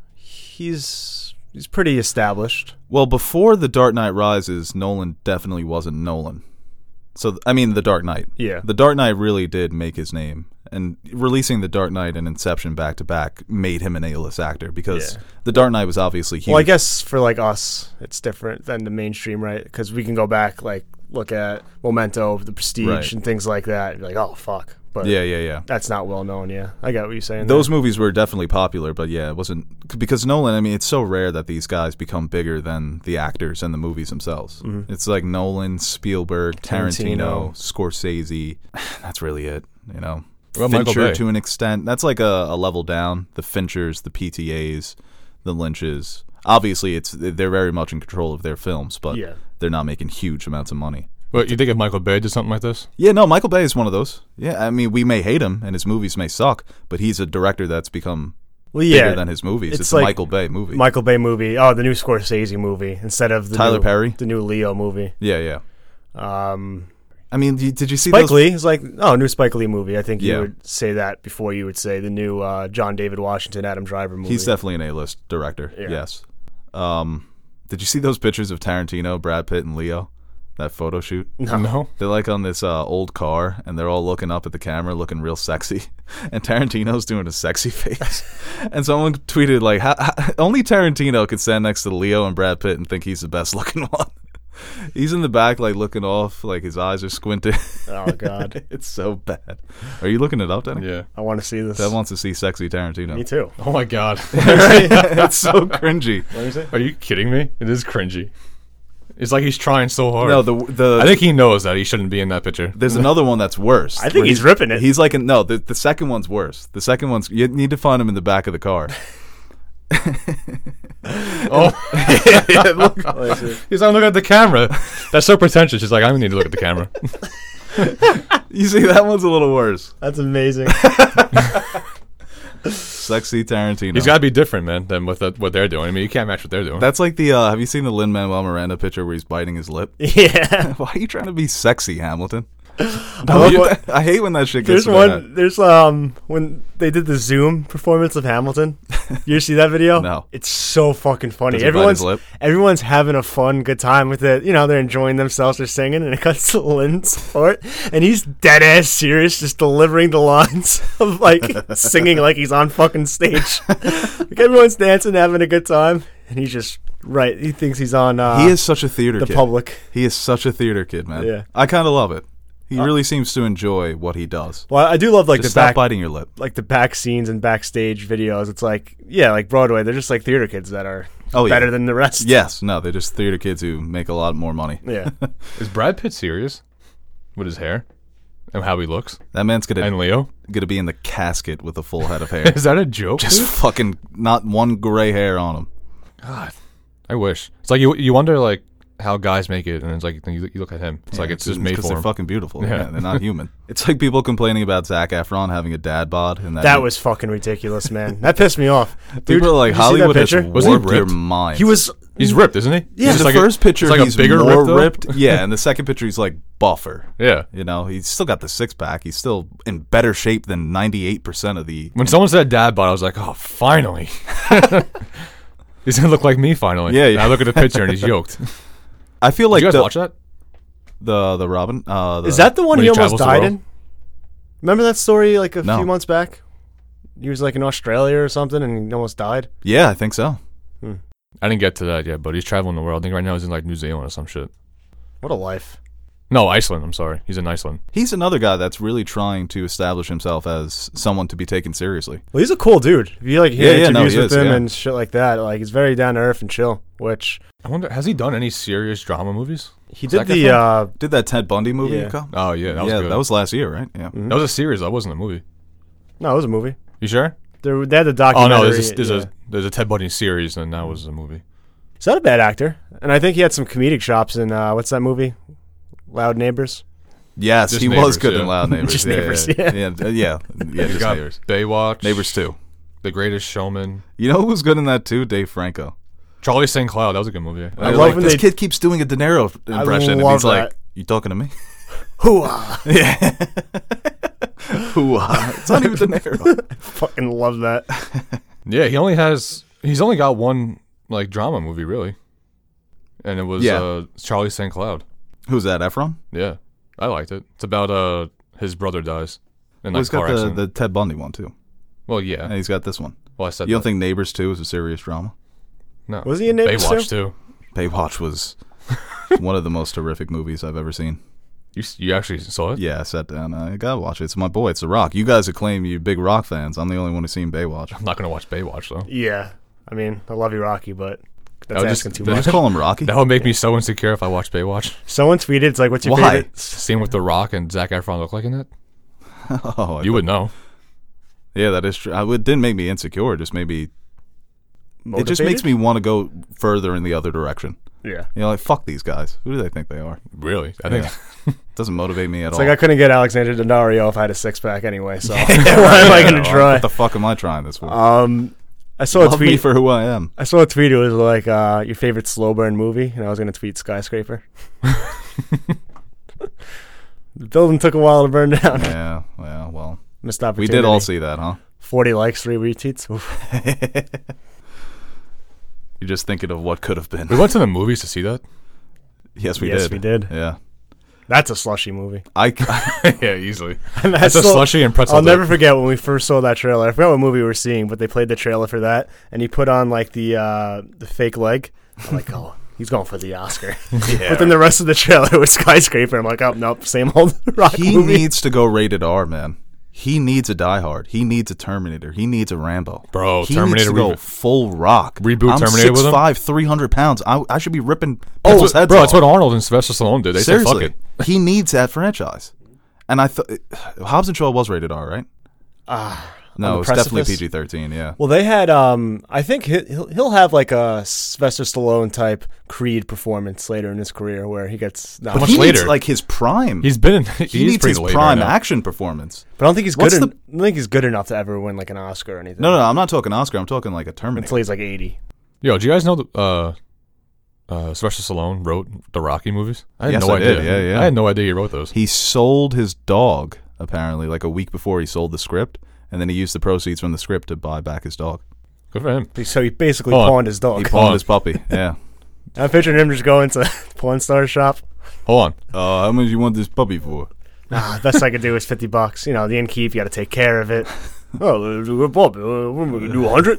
he's he's pretty established. Well, before The Dark Knight Rises, Nolan definitely wasn't Nolan. So I mean, The Dark Knight. Yeah, The Dark Knight really did make his name, and releasing The Dark Knight and Inception back to back made him an A-list actor because Yeah. The Dark Knight was obviously huge. well, I guess for like us, it's different than the mainstream, right? Because we can go back, like look at Memento, The Prestige, Right. and things like that. And be like, oh fuck, but Yeah, yeah, yeah. that's not well known. Yeah, I got what you're saying. Those there. movies were definitely popular, but yeah, it wasn't because Nolan. I mean, it's so rare that these guys become bigger than the actors and the movies themselves. Mhm. It's like Nolan, Spielberg, Tarantino, Tarantino. Scorsese. That's really it. You know, What about Michael Fincher Bay? to an extent. That's like a, a level down. The Finchers, the P T As, the Lynches. Obviously, it's they're very much in control of their films, but Yeah. they're not making huge amounts of money. But you think if Michael Bay did something like this? Yeah, no, Michael Bay is one of those. Yeah, I mean, we may hate him and his movies may suck, but he's a director that's become Well, bigger yeah, than his movies. it's It's, a like Michael Bay movie. Michael Bay movie. Oh, the new Scorsese movie instead of the Tyler new, Perry? the new Leo movie. yeah, yeah. Um, I mean, did did you see Spike those? Lee is like, oh, new Spike Lee movie. I think you Yeah. would say that before you would say the new uh, John David Washington, Adam Driver movie. He's definitely an A-list director. Yeah. Yes. Um, did you see those pictures of Tarantino, Brad Pitt, and Leo? That photo shoot. No. No. They're like on this uh, old car, and they're all looking up at the camera, looking real sexy. And Tarantino's doing a sexy face. And someone tweeted like, how, how, "Only Tarantino could stand next to Leo and Brad Pitt and think he's the best looking one." He's in the back, like looking off, like his eyes are squinted. Oh God, It's so bad. Are you looking it up, Danny? Yeah. I want to see this. Dad wants to see sexy Tarantino. Me too. Oh my god. It's so cringy. What is it? Are you kidding me? It is cringy. It's like he's trying so hard. No, the the I think he knows that he shouldn't be in that picture. there's another one that's worse. I think where he's ripping it. He's like, in, no, the the second one's worse. The second one's you need to find him in the back of the car. Oh, Look, he's not looking at the camera. That's so pretentious. He's like, I don't need to look at the camera. you see, that one's a little worse. That's amazing. Sexy Tarantino. He's got to be different, man, than what the, what they're doing. I mean, you can't match what they're doing. That's like the. Uh, have you seen the Lin Manuel Miranda picture where he's biting his lip? Yeah. Why are you trying to be sexy, Hamilton? I No, love you- what- I hate when that shit gets There's to my one. head. There's um when they did the Zoom performance of Hamilton. You see that video? No. It's so fucking funny. Does he bite Everyone's his lip? everyone's having a fun, good time with it. You know, they're enjoying themselves. They're singing, and it cuts to Lynn's part, and he's dead ass serious, just delivering the lines of like singing like he's on fucking stage. Like everyone's dancing, having a good time, and he's just right. He thinks he's on. Uh, He is such a theater the kid. public. He is such a theater kid, man. Yeah. I kind of love it. He really seems to enjoy what he does. Well, I do love like Just the stop back. biting your lip. Like the back scenes and backstage videos. It's like, yeah, like Broadway. They're just like theater kids that are Oh, yeah. better than the rest. Yes, no, they're just theater kids who make a lot more money. Yeah. Is Brad Pitt serious with his hair and how he looks? That man's gonna And Leo? gonna be in the casket with a full head of hair. Is that a joke? Just dude? fucking not one gray hair on him. God, I wish. It's like you you wonder like how guys make it, and it's like you, you look at him. It's like Yeah, it's just made because for they're him. fucking beautiful. Yeah. Yeah. They're not human. It's like people complaining about Zac Efron having a dad bod, and that, That was fucking ridiculous, man. That pissed me off. Dude, people are like did you see that Hollywood has picture? Was he warped your ripped? mind. He was. He's ripped, isn't he? Yeah, He's just the like a- first picture it's like he's a bigger more rip, though? ripped. Yeah, and the second picture he's like buffer. Yeah. You know, he's still got the six pack. He's still in better shape than ninety-eight percent of the. When someone said dad bod, I was like, oh, finally. He's gonna look like me finally. Yeah, And yeah. I look at the picture and he's yoked. Did I feel like you guys the, watch that? the the Robin. Uh, the, Is that the one When he he almost travels the died world? in? Remember that story like a No. few months back? He was like in Australia or something and he almost died. Yeah, I think so. I didn't get to that yet, but he's traveling the world. I think right now he's in like New Zealand or some shit. What a life. No, Iceland. I'm sorry. He's in Iceland. He's another guy that's really trying to establish himself as someone to be taken seriously. Well, he's a cool dude. If you like hear Yeah, yeah, no, interviews he with is, him yeah. and shit like that, like he's very down to earth and chill. Which I wonder, has he done any serious drama movies? he Is did that the good for him? uh, Did that Ted Bundy movie Yeah. come? Oh yeah, that was yeah, good. that was last year, right? Yeah. mhm. that was a series. That wasn't a movie. no, it was a movie. You sure? There, they had the Oh documentary. no, there's a, there's yeah. a there's a Ted Bundy series, and that was a movie. He's not a bad actor, and I think he had some comedic chops in uh, what's that movie? Loud Neighbors. Yes, Just he Neighbors, was good yeah. in Loud Neighbors. Just yeah, Neighbors, yeah, yeah. yeah, yeah, yeah, yeah, You just got Neighbors. Baywatch, Neighbors two. The Greatest Showman, You know who was good in that too? Dave Franco. Charlie Saint Cloud. That was a good movie. I Like, love when this they- kid keeps doing a De Niro impression, and love he's like, that. "You talking to me?" Hooah! Yeah. Who? Uh, it's not even De Niro. Fucking love that. Yeah, he only has he's only got one like drama movie really, and it was Yeah. uh, Charlie Saint Cloud. Who's that? Efron? Yeah, I liked it. It's about uh his brother dies in Well, like he's got car the, accident. the Ted Bundy one too, well, yeah. and he's got this one. Well, I said You don't that. think Neighbors two is a serious drama? No. Was he in Neighbors Baywatch too? too? Baywatch was one of the most horrific movies I've ever seen. You s- you actually saw it? Yeah, I sat down. I gotta watch it. It's my boy. It's The Rock. You guys acclaim you big Rock fans. I'm the only one who's seen Baywatch. I'm not gonna watch Baywatch though. Yeah. I mean, I love you, Rocky, but that's would just- asking too that Did much. you call him Rocky? That would make me so insecure if I watched Baywatch. Someone tweeted, it's like, what's your Why? favorite? Seeing what The Rock and Zac Efron look like in it, Oh, I you would know. Yeah, that is true. I, it didn't make me insecure. It just made me. It just Motivated? makes me want to go further in the other direction. Yeah. You know, like fuck these guys. Who do they think they are? Really, I think. Yeah. Doesn't motivate me at It's all. like I couldn't get Alexander Daddario if I had a six pack anyway, so why am I going to try? What the fuck am I trying this for? Um, I saw Love a tweet. me for who I am. I saw a tweet. It was like uh, your favorite slow burn movie, and I was going to tweet Skyscraper. The building took a while to burn down. Yeah. Well, well. Missed We opportunity. did all see that, huh? forty likes, three retweets. Oof. You're just thinking of what could have been. We went to the movies to see that. Yes, we Yes, did. we did. Yeah. That's a slushy movie. I. Yeah, easily. And That's a still- slushy and pretzel. I'll dip. never forget when we first saw that trailer. I forgot what movie we were seeing, but they played the trailer for that, and he put on like the uh, the fake leg. I'm like, oh, he's going for the Oscar. Yeah. But then the rest of the trailer was Skyscraper. I'm like, oh nope, same old rock He movie. needs to go rated R, man. He needs a Die Hard. He needs a Terminator. He needs a Rambo. Bro, he Terminator needs to go reboot. full rock. Reboot I'm Terminator with him? six five, three hundred pounds. I, I should be ripping Oh, people's heads bro, off. that's what Arnold and Sylvester Stallone did. They Seriously, said, "Fuck it." he needs that franchise. And I thought Hobbs and Shaw was rated R, right? Ah, on No, the it's definitely precipice? P G thirteen. Yeah. Well, they had. Um, I think he- he'll he'll have like a Sylvester Stallone type Creed performance later in his career where he gets. How But much he needs later? like his prime. He's been in. he he's needs pretty his late prime right now. action performance. but I don't think he's What's good. In, the- I don't think he's good enough to ever win like an Oscar or anything. No, no, no. I'm not talking Oscar. I'm talking like a Terminator. Until he's like eighty. Yo, do you guys know that uh, uh, Sylvester Stallone wrote the Rocky movies? I had Yes, no I idea. did. Yeah, yeah. I had no idea he wrote those. He sold his dog apparently like a week before he sold the script, and then he used the proceeds from the script to buy back his dog. Good for him. So he basically Hold on. pawned his dog. He Hold pawned on. his puppy. Yeah. I'm picturing him just going to the porn star shop. Hold on. Uh, how much you want this puppy for? Nah, best I could do is fifty bucks. You know, the innkeep, you got to take care of it. Oh, it's a good puppy. Uh, What am I gonna do, a hundred?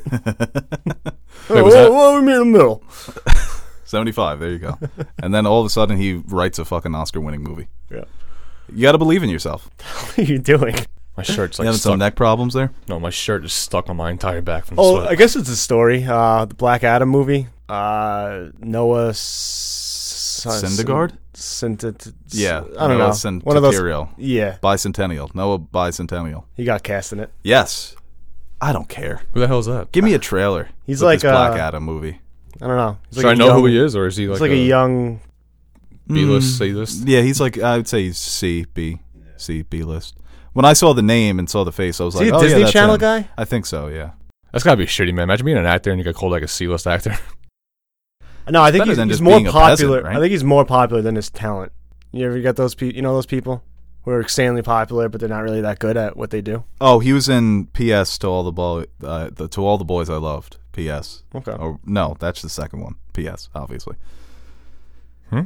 Wait, was that- What we meet in the middle? seventy-five. There you go. And then all of a sudden he writes a fucking Oscar-winning movie. Yeah. You got to believe in yourself. What are you doing? My shirt's You like having stuck. some neck problems there? No, my shirt is stuck on my entire back from the Oh, sweat. I guess it's a story. Uh, the Black Adam movie. Uh, Noah S- Syndergaard? Synth- Yeah. I don't Noah know. One of those. Centennial. Yeah, Bicentennial. Noah Bicentennial. he got cast in it. Yes. I don't care. Who the hell is that? Give me a trailer. He's with like, this Black uh, Adam movie. I don't know. He's Should I a know young, who he is, or is he like, He's like a, a young. B-list, Mm, C-list? Yeah, he's like, I would say he's C, B, C, B list. When I saw the name and saw the face, I was Is like, he a oh, Disney yeah, that's Channel him. guy? I think so, yeah. That's gotta be shitty, man. Imagine being an actor and you get called like a C-list actor. No, I think better he's, than he's just more being a popular. peasant, right? I think he's more popular than his talent. You ever get those people? You know those people who are insanely popular, but they're not really that good at what they do. Oh, he was in P S to all the boy, uh, the, to all the boys I loved. P S. Okay. Or no, that's the second one. P S. Obviously. Hmm?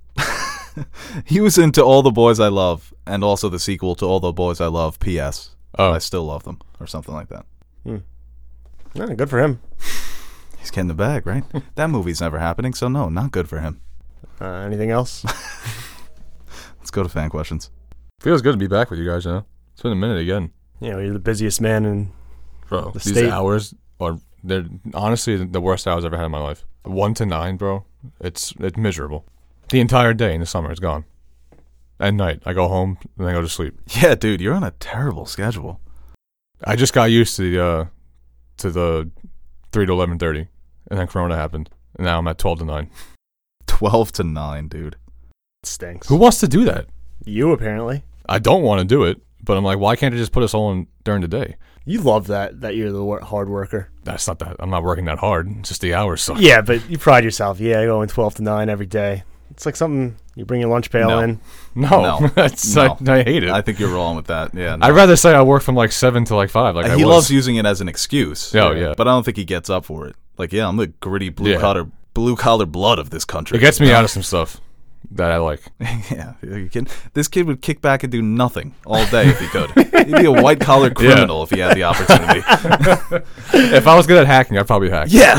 He was into All the Boys I Love, and also the sequel to All the Boys I Love. P S. Oh, I still love them, or something like that. Yeah, good for him. He's getting the bag, right? That movie's never happening, so no, not good for him. Uh, anything else? go to fan questions. Feels good to be back with you guys, you know? It's been a minute again. You know, you're the busiest man in Bro, the these state. hours are, they're honestly the worst hours I've ever had in my life. One to nine, bro. It's it's miserable. The entire day in the summer is gone. At night, I go home and I go to sleep. Yeah, dude, you're on a terrible schedule. I just got used to the uh, to the three to eleven thirty, and then Corona happened, and now I'm at twelve to nine. twelve to nine, dude. It stinks. Who wants to do that? You, apparently. I don't want to do it, but I'm like, why can't they just put us all in during the day? You love that, that you're the wor- hard worker. That's not that. I'm not working that hard. It's just the hours suck. Yeah, but you pride yourself. Yeah, going twelve to nine every day. It's like something, you bring your lunch pail No. in. No, No. that's No. I, I hate it. I think you're wrong with that. Yeah, no. I'd rather say I work from like seven to like five. Like I he was. loves using it as an excuse. Oh, yeah. But I don't think he gets up for it. Like, yeah, I'm the gritty blue Yeah. collar blue collar blood of this country. It gets me out of some stuff that I like. Yeah, you kidding? This kid would kick back and do nothing all day if he could. He'd be a white collar criminal if he had the opportunity. If I was good at hacking, I'd probably hack. Yeah.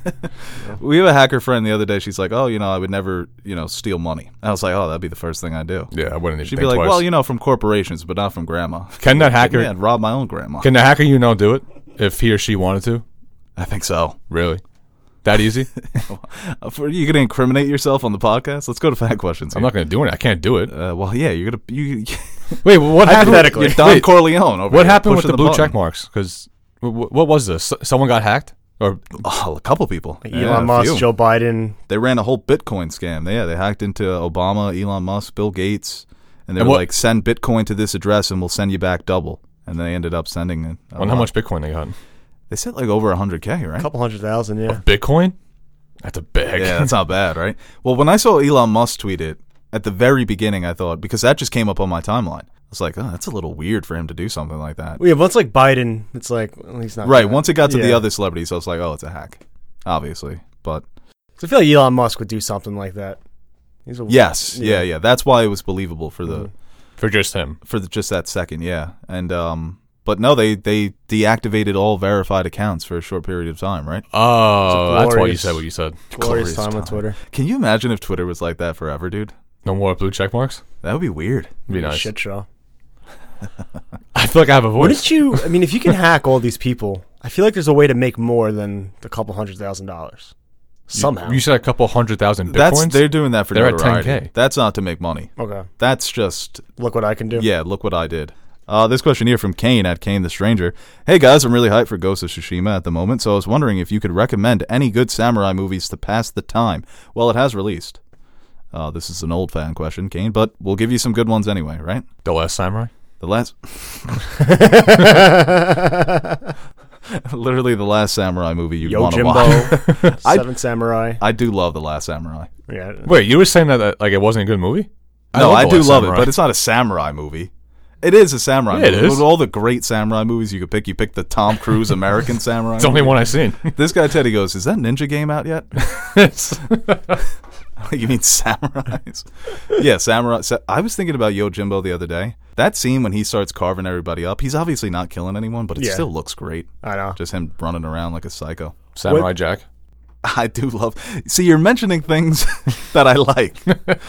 We have a hacker friend the other day. She's like, oh, you know, I would never, you know, steal money. I was like, oh, that'd be the first thing I do. Yeah, I wouldn't even She'd think be like, twice. well, you know, from corporations, but not from grandma. Can that hacker? Yeah, I'd rob my own grandma. Can the hacker you know do it if he or she wanted to? I think so. Really? That easy? For, you gonna incriminate yourself on the podcast? Let's go to fan questions. I'm here. not going to do it. I can't do it. Uh, well, yeah, you're gonna you. Wait, what happened? Hypothetically. You're Don Wait, Corleone. Over what here, happened with pushing the blue button. check marks? Because w- what was this? S- Someone got hacked? Or Oh, a couple people. Like Yeah, Elon a Musk, few. Joe Biden. They ran a whole Bitcoin scam. Yeah, they hacked into Obama, Elon Musk, Bill Gates, and they And were what- like, "Send Bitcoin to this address, and we'll send you back double." And they ended up sending it. a on how lot. much Bitcoin they got? They said like over a hundred k, A right? couple hundred thousand, yeah. Bitcoin? That's a bag. Yeah, that's not bad, right? Well, when I saw Elon Musk tweet it at the very beginning, I thought, because that just came up on my timeline. I was like, oh, that's a little weird for him to do something like that. Well, yeah, once like Biden, it's like, well, he's not. Right. gonna- Once it got to the Yeah. other celebrities, I was like, oh, it's a hack, obviously. But So I feel like Elon Musk would do something like that. He's a, yes, yeah, yeah, that's why it was believable for the Mhm. For just him. for the, just that second, yeah. And um, but no, they they deactivated all verified accounts for a short period of time, right? Oh, that's why you glorious- said what you said. Glorious Glorious time on time. Twitter. Can you imagine if Twitter was like that forever, dude? No more blue check marks? That would be weird. It'd be nice. Shit show. I feel like I have a voice. Wouldn't you? I mean, if you can hack all these people, I feel like there's a way to make more than a couple hundred thousand dollars. Somehow. You said a couple hundred thousand That's Bitcoins? they're doing that for They're at notoriety. ten K. That's not to make money. okay. That's just Look what I can do. yeah. Look what I did. Uh, this question here from Kane at Kane the Stranger. Hey guys, I'm really hyped for Ghost of Tsushima at the moment, so I was wondering if you could recommend any good samurai movies to pass the time. Well, it has released. Uh, this is an old fan question, Kane, but we'll give you some good ones anyway, right? The Last Samurai? The last, literally the last samurai movie you want to watch. Yojimbo, Seven Samurai. I do love the Last Samurai. Yeah. Wait, you were saying that, that like it wasn't a good movie? No, I, The do Last love Samurai. it, but it's not a samurai movie. It is a samurai Yeah, it movie. is. With all the great samurai movies you could pick, you pick the Tom Cruise American Samurai. It's the only movie. one I've seen. This guy Teddy goes, "Is that Ninja Game out yet?" It's- You mean samurais? Yeah, samurai. Sa- I was thinking about Yojimbo the other day. That scene when he starts carving everybody up, he's obviously not killing anyone, but it Yeah. still looks great. I know. Just him running around like a psycho. Samurai What- Jack. I do love. See, you're mentioning things that I like.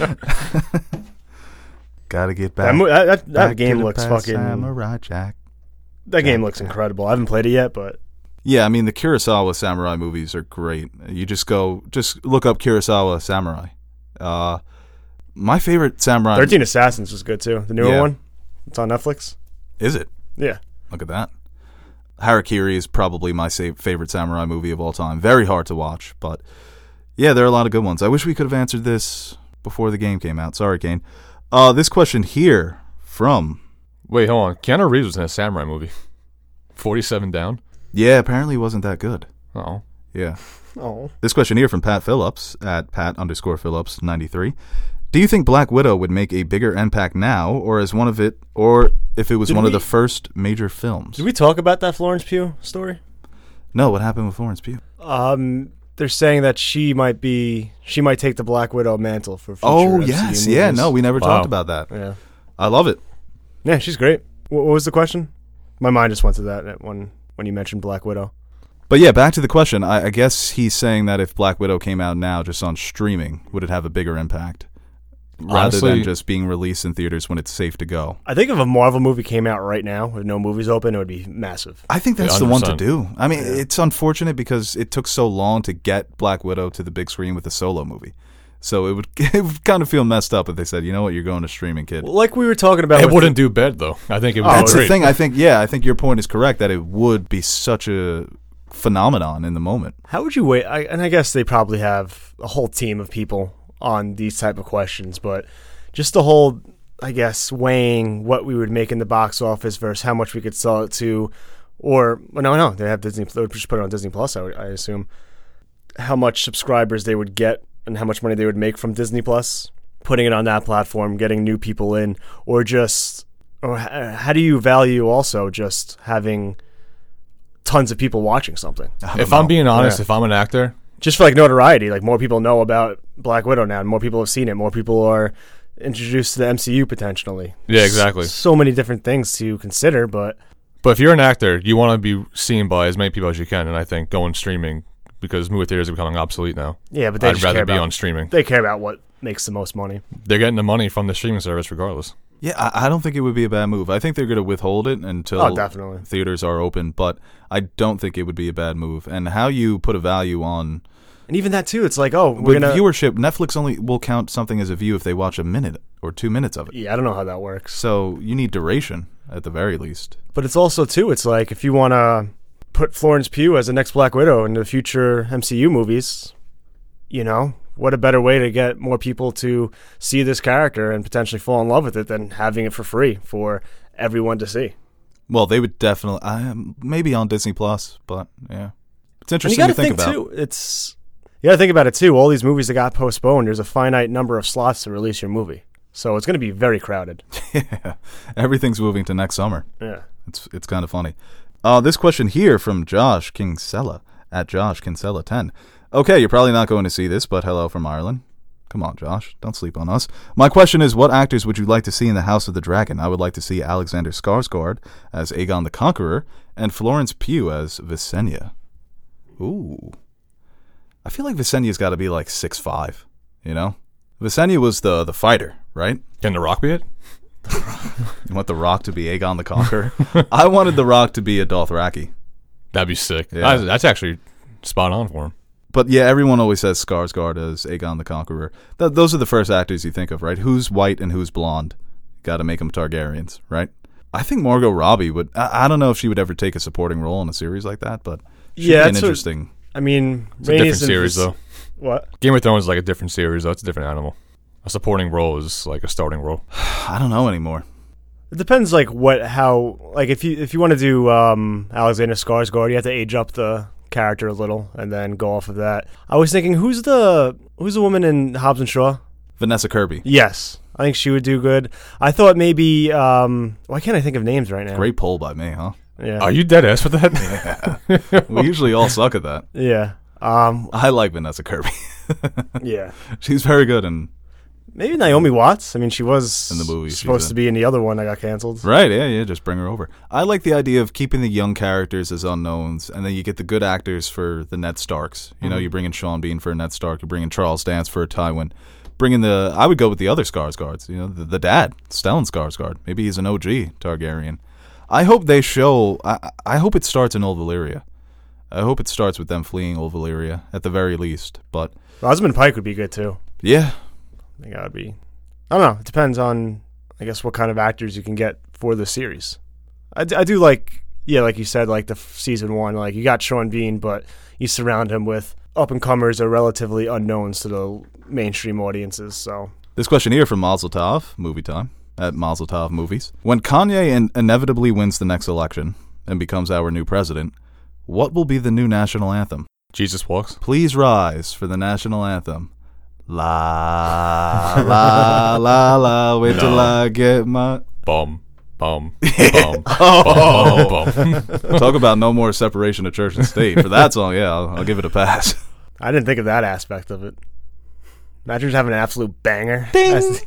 Gotta get back. That, mo- that, that, that back to game the looks past, fucking. Samurai Jack. That game looks incredible. I haven't played it yet, but Yeah, I mean the Kurosawa samurai movies are great. You just go, just look up Kurosawa samurai. Uh, my favorite samurai. Thirteen Assassins was good too. The newer Yeah. one. It's on Netflix. Is it? Yeah. Look at that. Harakiri is probably my sa- favorite samurai movie of all time. Very hard to watch, but yeah, there are a lot of good ones. I wish we could have answered this before the game came out. Sorry, Kane. Uh, this question here from Wait, hold on. Keanu Reeves was in a samurai movie. forty-seven down? yeah, apparently it wasn't that good. Oh. Yeah. Oh. This question here from Pat Phillips at Pat underscore Phillips ninety-three. Do you think Black Widow would make a bigger impact now, or as one of it, or if it was Did one of we- the first major films? Did we talk about that Florence Pugh story? No, what happened with Florence Pugh? Um, they're saying that she might be, she might take the Black Widow mantle for future Oh M C U yes, movies. yeah. No, we never Wow. talked about that. Yeah. I love it. Yeah, she's great. What, what was the question? My mind just went to that when when you mentioned Black Widow. But yeah, back to the question. I, I guess he's saying that if Black Widow came out now, just on streaming, would it have a bigger impact? rather Honestly- than just being released in theaters when it's safe to go. I think if a Marvel movie came out right now with no movies open, it would be massive. I think that's Yeah, the one to one hundred percent. do. I mean, Yeah. it's unfortunate because it took so long to get Black Widow to the big screen with a solo movie. So it would, it would kind of feel messed up if they said, you know what, you're going to streaming, kid. Like we were talking about, It with wouldn't do bad though. I think it would. Oh, be That's great. the thing. I think, yeah, I think your point is correct that it would be such a phenomenon in the moment. How would you wait? I, and I guess they probably have a whole team of people on these type of questions, but just the whole, I guess, weighing what we would make in the box office versus how much we could sell it to, or well, no, no, they have Disney. They would just put it on Disney Plus. I, would, I assume how much subscribers they would get and how much money they would make from Disney Plus, putting it on that platform, getting new people in, or just, or h- how do you value also just having tons of people watching something? I don't If know. I'm being honest, Yeah. if I'm an actor, Just for like notoriety, like more people know about Black Widow now, and more people have seen it, more people are introduced to the M C U potentially. Yeah, exactly. S- So many different things to consider, but but if you're an actor, you want to be seen by as many people as you can, and I think going streaming because movie theaters are becoming obsolete now. yeah, but they I'd just care rather be about, on streaming. they care about what makes the most money. They're getting the money from the streaming service regardless. Yeah, I, I don't think it would be a bad move. I think they're going to withhold it until Oh, definitely. theaters are open, but I don't think it would be a bad move. And how you put a value on And even that too, it's like, oh, we're with gonna. viewership, Netflix only will count something as a view if they watch a minute or two minutes of it. Yeah, I don't know how that works, So you need duration at the very least. but it's also too. It's like if you want to put Florence Pugh as the next Black Widow in the future M C U movies, you know, what a better way to get more people to see this character and potentially fall in love with it than having it for free for everyone to see. Well, they would definitely, uh, maybe on Disney Plus, but yeah, it's And you interesting got to to think, think, about. too. It's you got to think about it too. All these movies that got postponed, there's a finite number of slots to release your movie, so it's going to be very crowded. Yeah, everything's moving to next summer. Yeah. It's it's kind of funny. Uh, this question here from Josh Kinsella at Josh Kinsella ten. Okay, you're probably not going to see this, but hello from Ireland. Come on, Josh, don't sleep on us. My question is, what actors would you like to see in the House of the Dragon? I would like to see Alexander Skarsgård as Aegon the Conqueror and Florence Pugh as Visenya. Ooh, I feel like Visenya's got to be like six five. You know, Visenya was the the fighter, right? Can The Rock be it? You want The Rock to be Aegon the Conqueror? I wanted The Rock to be a Dothraki. That'd be sick. Yeah. That's, that's actually spot on for him. But yeah, everyone always says Skarsgård as Aegon the Conqueror. Th- those are the first actors you think of, right? Who's white and who's blonde? Got to make them Targaryens, right? I think Margot Robbie would. I, I don't know if she would ever take a supporting role in a series like that, but she'd Yeah, be an that's what- interesting. I mean, It's a different Rhaenys and series, Vis- though. What? Game of Thrones is like a different series, though. It's a different animal. A supporting role is like a starting role. I don't know anymore. It depends, like what, how, like if you if you want to do um, Alexander Skarsgård, you have to age up the character a little and then go off of that. I was thinking, who's the who's the woman in Hobbs and Shaw? Vanessa Kirby, Yes, I think she would do good. I thought maybe. Um, why can't I think of names right now? great poll by me, huh? Yeah. Are you dead ass with that? Yeah, we usually all suck at that. Yeah. Um. I like Vanessa Kirby. Yeah. She's very good, and Maybe Naomi Watts. I mean, she was In the movie, she's supposed in. to be in the other one that got canceled. right, yeah, yeah, just bring her over. I like the idea of keeping the young characters as unknowns, and then you get the good actors for the Ned Starks. You know, you bring in Sean Bean for a Ned Stark, you bring in Charles Dance for a Tywin. Bring in the, I would go with the other Skarsgårds, you know, the, the dad, Stellan Skarsgård. Maybe he's an O G Targaryen. I hope they show, I, I hope it starts in Old Valyria. I hope it starts with them fleeing Old Valyria, at the very least. But, Rosamund Pike would be good too. yeah, I think that would be. I don't know. It depends on, I guess, what kind of actors you can get for the series. I, d- I do like, yeah, like you said, like the f- season one, like you got Sean Bean, but you surround him with up and comers or relatively unknowns to the mainstream audiences. So this question here from Mazel Tov, Movie Time, at Mazel Tov Movies. When Kanye in- inevitably wins the next election and becomes our new president, what will be the new national anthem? Jesus walks. Please rise for the national anthem. La, la, la, la, wait till No. I get my... Bum. Bum. Bum. Bum. Bum. Talk about no more separation of church and state. For that song, yeah, I'll, I'll give it a pass. I didn't think of that aspect of it. Imagine just having an absolute banger. That's-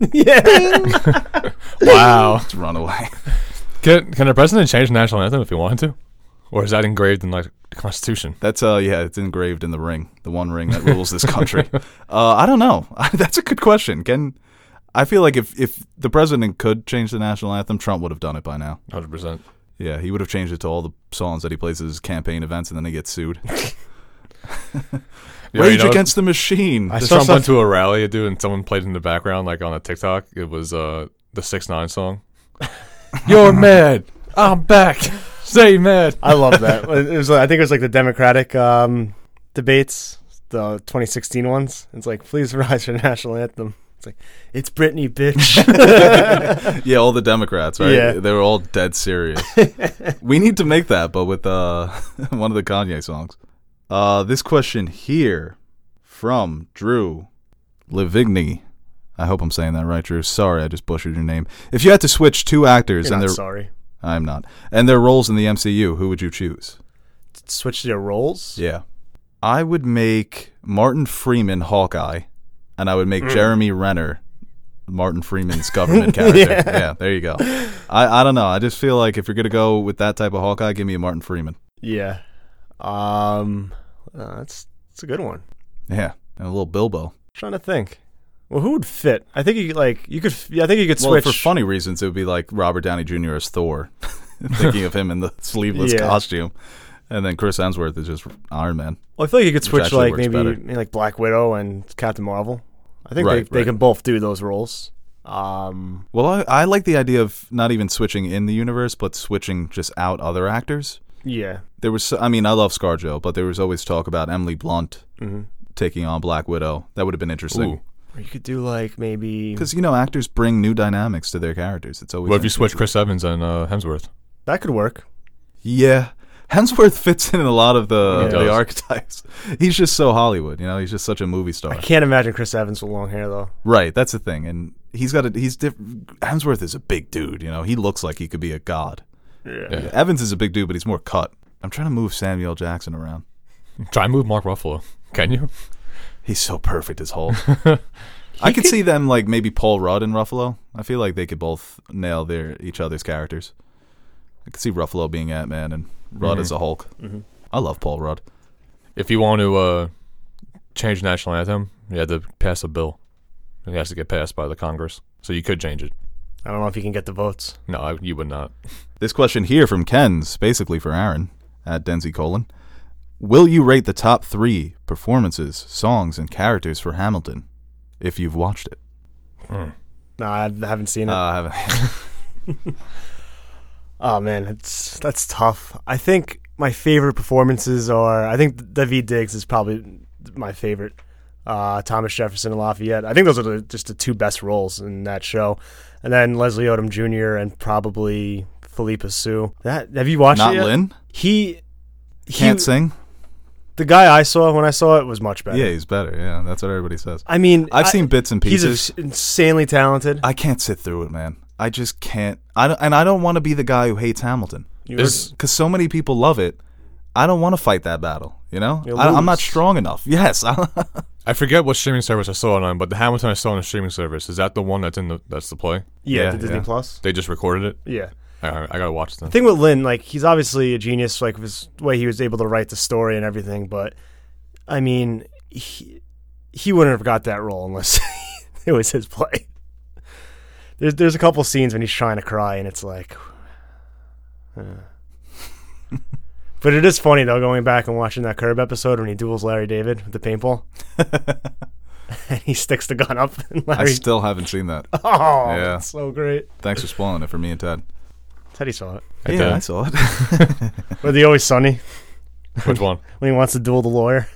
yeah. Wow. Let's run away. Can, can the president change the national anthem if he wanted to? Or is that engraved in like the Constitution? That's, uh, yeah, it's engraved in the ring, the one ring that rules this country. uh, I don't know. That's a good question. Can... I feel like if, if the president could change the national anthem, Trump would have done it by now. one hundred percent. Yeah, he would have changed it to all the songs that he plays at his campaign events, and then he gets sued. Yeah, Rage you know, Against the Machine. I Just saw Trump went some- to a rally, dude, and someone played in the background, like on a TikTok. It was uh, the six nine song. You're mad. I'm back. Stay mad. I love that. It was, I think it was like the Democratic um, debates, the twenty sixteen ones. It's like, please rise for the national anthem. It's like, it's Britney, bitch. Yeah, all the Democrats, right? Yeah. They were all dead serious. We need to make that, but with uh, one of the Kanye songs. Uh, this question here from Drew Livigny. I hope I'm saying that right, Drew. Sorry, I just butchered your name. If you had to switch two actors You're and not their sorry. I'm not. And their roles in the M C U, who would you choose? Switch their roles? Yeah. I would make Martin Freeman Hawkeye, and I would make Mm. Jeremy Renner Martin Freeman's government character. Yeah. Yeah, there you go. I, I don't know. I just feel like if you're going to go with that type of Hawkeye, give me a Martin Freeman. Yeah. Um, uh, that's, that's a good one. Yeah, and a little Bilbo. trying to think. Well, who would fit? I think you could, like you could. Yeah, I think you could Well, switch. for funny reasons, it would be like Robert Downey Junior as Thor, thinking of him in the sleeveless Yeah. costume. And then Chris Hemsworth is just Iron Man. Well, I feel like you could Which switch actually like works maybe, better. maybe like Black Widow and Captain Marvel. I think Right, they they right. can both do those roles. Um, Well, I, I like the idea of not even switching in the universe, but switching just out other actors. yeah. There was, I mean, I love ScarJo, but there was always talk about Emily Blunt Mm-hmm. taking on Black Widow. That would have been interesting. Ooh. Or you could do like maybe Because, you know, actors bring new dynamics to their characters. It's always What if you switch interesting. Chris Evans and uh, Hemsworth? that could work. Yeah. Hemsworth fits in a lot of the, He the does. archetypes. He's just so Hollywood, you know? He's just such a movie star. I can't imagine Chris Evans with long hair though. Right, that's the thing. And he's got a, he's diff- Hemsworth is a big dude, you know? He looks like he could be a god. Yeah. Yeah. Evans is a big dude, but he's more cut. I'm trying to move Samuel L. Jackson around. Try and move Mark Ruffalo. Can you? He's so perfect as Hulk. I could see them like maybe Paul Rudd and Ruffalo. I feel like they could both nail their each other's characters. I could see Ruffalo being Ant-Man and Rudd Mhm. as a Hulk. Mm-hmm. I love Paul Rudd. If you want to uh, change the national anthem, you had to pass a bill. It has to get passed by the Congress. So you could change it. I don't know if you can get the votes. No, I, you would not. This question here from Ken's, basically for Aaron, at Denzi Colon. Will you rate the top three performances, songs, and characters for Hamilton if you've watched it? Mm. No, I haven't seen it. Uh, I haven't. Oh man, it's that's tough. I think my favorite performances are. I think David Diggs is probably my favorite. Uh, Thomas Jefferson and Lafayette. I think those are the, just the two best roles in that show. And then Leslie Odom Junior and probably Philippa Sue. That have you watched Not it yet? Lynn? He he Can't sing? the guy I saw when I saw it was much better. Yeah, he's better. Yeah, that's what everybody says. I mean, I've I- seen bits and He's pieces. a- insanely talented. I can't sit through it, man. I just can't. I don't, and I don't want to be the guy who hates Hamilton. You Is- Because so many people love it. I don't want to fight that battle, you know? You'll I, I'm lose. not strong enough. Yes. I forget what streaming service I saw it on, but the Hamilton I saw on the streaming service, is that the one that's in the that's the play? yeah, yeah, the Disney yeah. Plus. They just recorded it? Yeah. I, I, I gotta watch it then. The thing with Lynn, like he's obviously a genius, like his way he was able to write the story and everything. But I mean, he he wouldn't have got that role unless it was his play. There's there's a couple scenes when he's trying to cry, and it's like, uh. But it is funny though, going back and watching that Curb episode when he duels Larry David with the paintball, and he sticks the gun up. And I Larry, still haven't seen that. oh, Yeah. that's so great. Thanks for spoiling it for me and Ted. Teddy saw it. I yeah, did. I saw it. Or the Always Sunny. Which one? When he wants to duel the lawyer.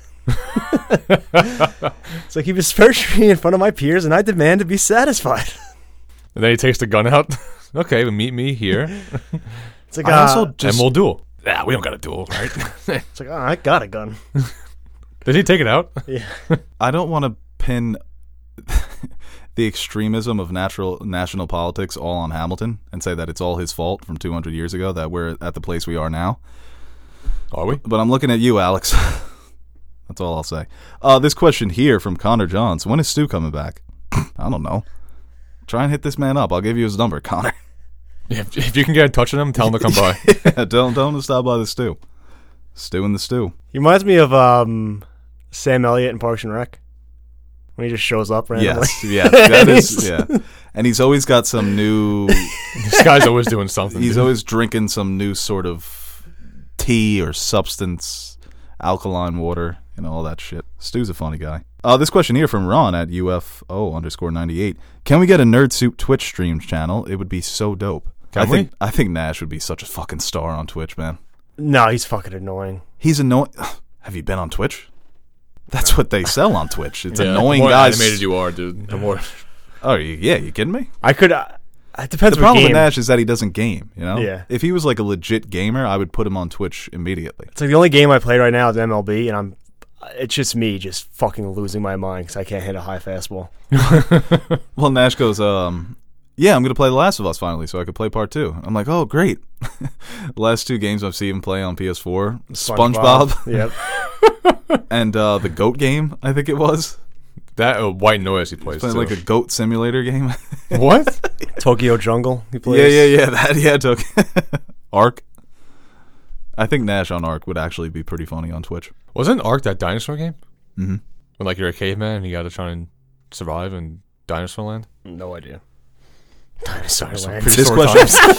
It's like, he besmirched me in front of my peers, and I demand to be satisfied. And then he takes the gun out. Okay, well, meet me here, It's like, I uh, also just and we'll duel. Yeah, we don't got to duel, right? it's like, oh, I got a gun. Did he take it out? Yeah. I don't want to pin the extremism of natural national politics all on Hamilton and say that it's all his fault from two hundred years ago that we're at the place we are now. Are we? But I'm looking at you, Alex. That's all I'll say. Uh, this question here from Connor Johns. When is Stu coming back? I don't know. Try and hit this man up. I'll give you his number, Connor. If, if you can get in touch with him, tell him to come by. Yeah, tell, tell him to stop by the stew. Stew in the stew. He reminds me of um, Sam Elliott in Parks and Rec. when he just shows up randomly. Yes, yeah, that is, yeah. And he's always got some new. This guy's always doing something. He's dude. always drinking some new sort of tea or substance, alkaline water, you know, all that shit. Stu's a funny guy. Uh, this question here from Ron at U F O underscore ninety-eight. Can we get a Nerd Soup Twitch stream channel? It would be so dope. Can I we? think I think Nash would be such a fucking star on Twitch, man. No, he's fucking annoying. He's annoying. Have you been on Twitch? That's what they sell on Twitch. It's Yeah, annoying the more guys. animated you are, dude. The more. Oh, you, yeah, you kidding me? I could. Uh, it depends. The what problem game. with Nash is that he doesn't game, you know? Yeah. If he was like a legit gamer, I would put him on Twitch immediately. It's like the only game I play right now is M L B, and I'm. It's just me, just fucking losing my mind because I can't hit a high fastball. Well, Nash goes, um, yeah, I'm going to play The Last of Us finally so I could play part two. I'm like, oh, great. The last two games I've seen him play on P S four, SpongeBob, Yep. and uh, the Goat game, I think it was. That uh, white noise he plays. Playing Too. like a goat simulator game. What? Tokyo Jungle. He plays. Yeah, yeah, yeah. That, yeah, took Ark. I think Nash on Ark would actually be pretty funny on Twitch. Wasn't Ark that dinosaur game? Mm-hmm. When like you're a caveman and you got to try and survive in dinosaur land. No idea. Dinosaur Dinosaur- Land. This question,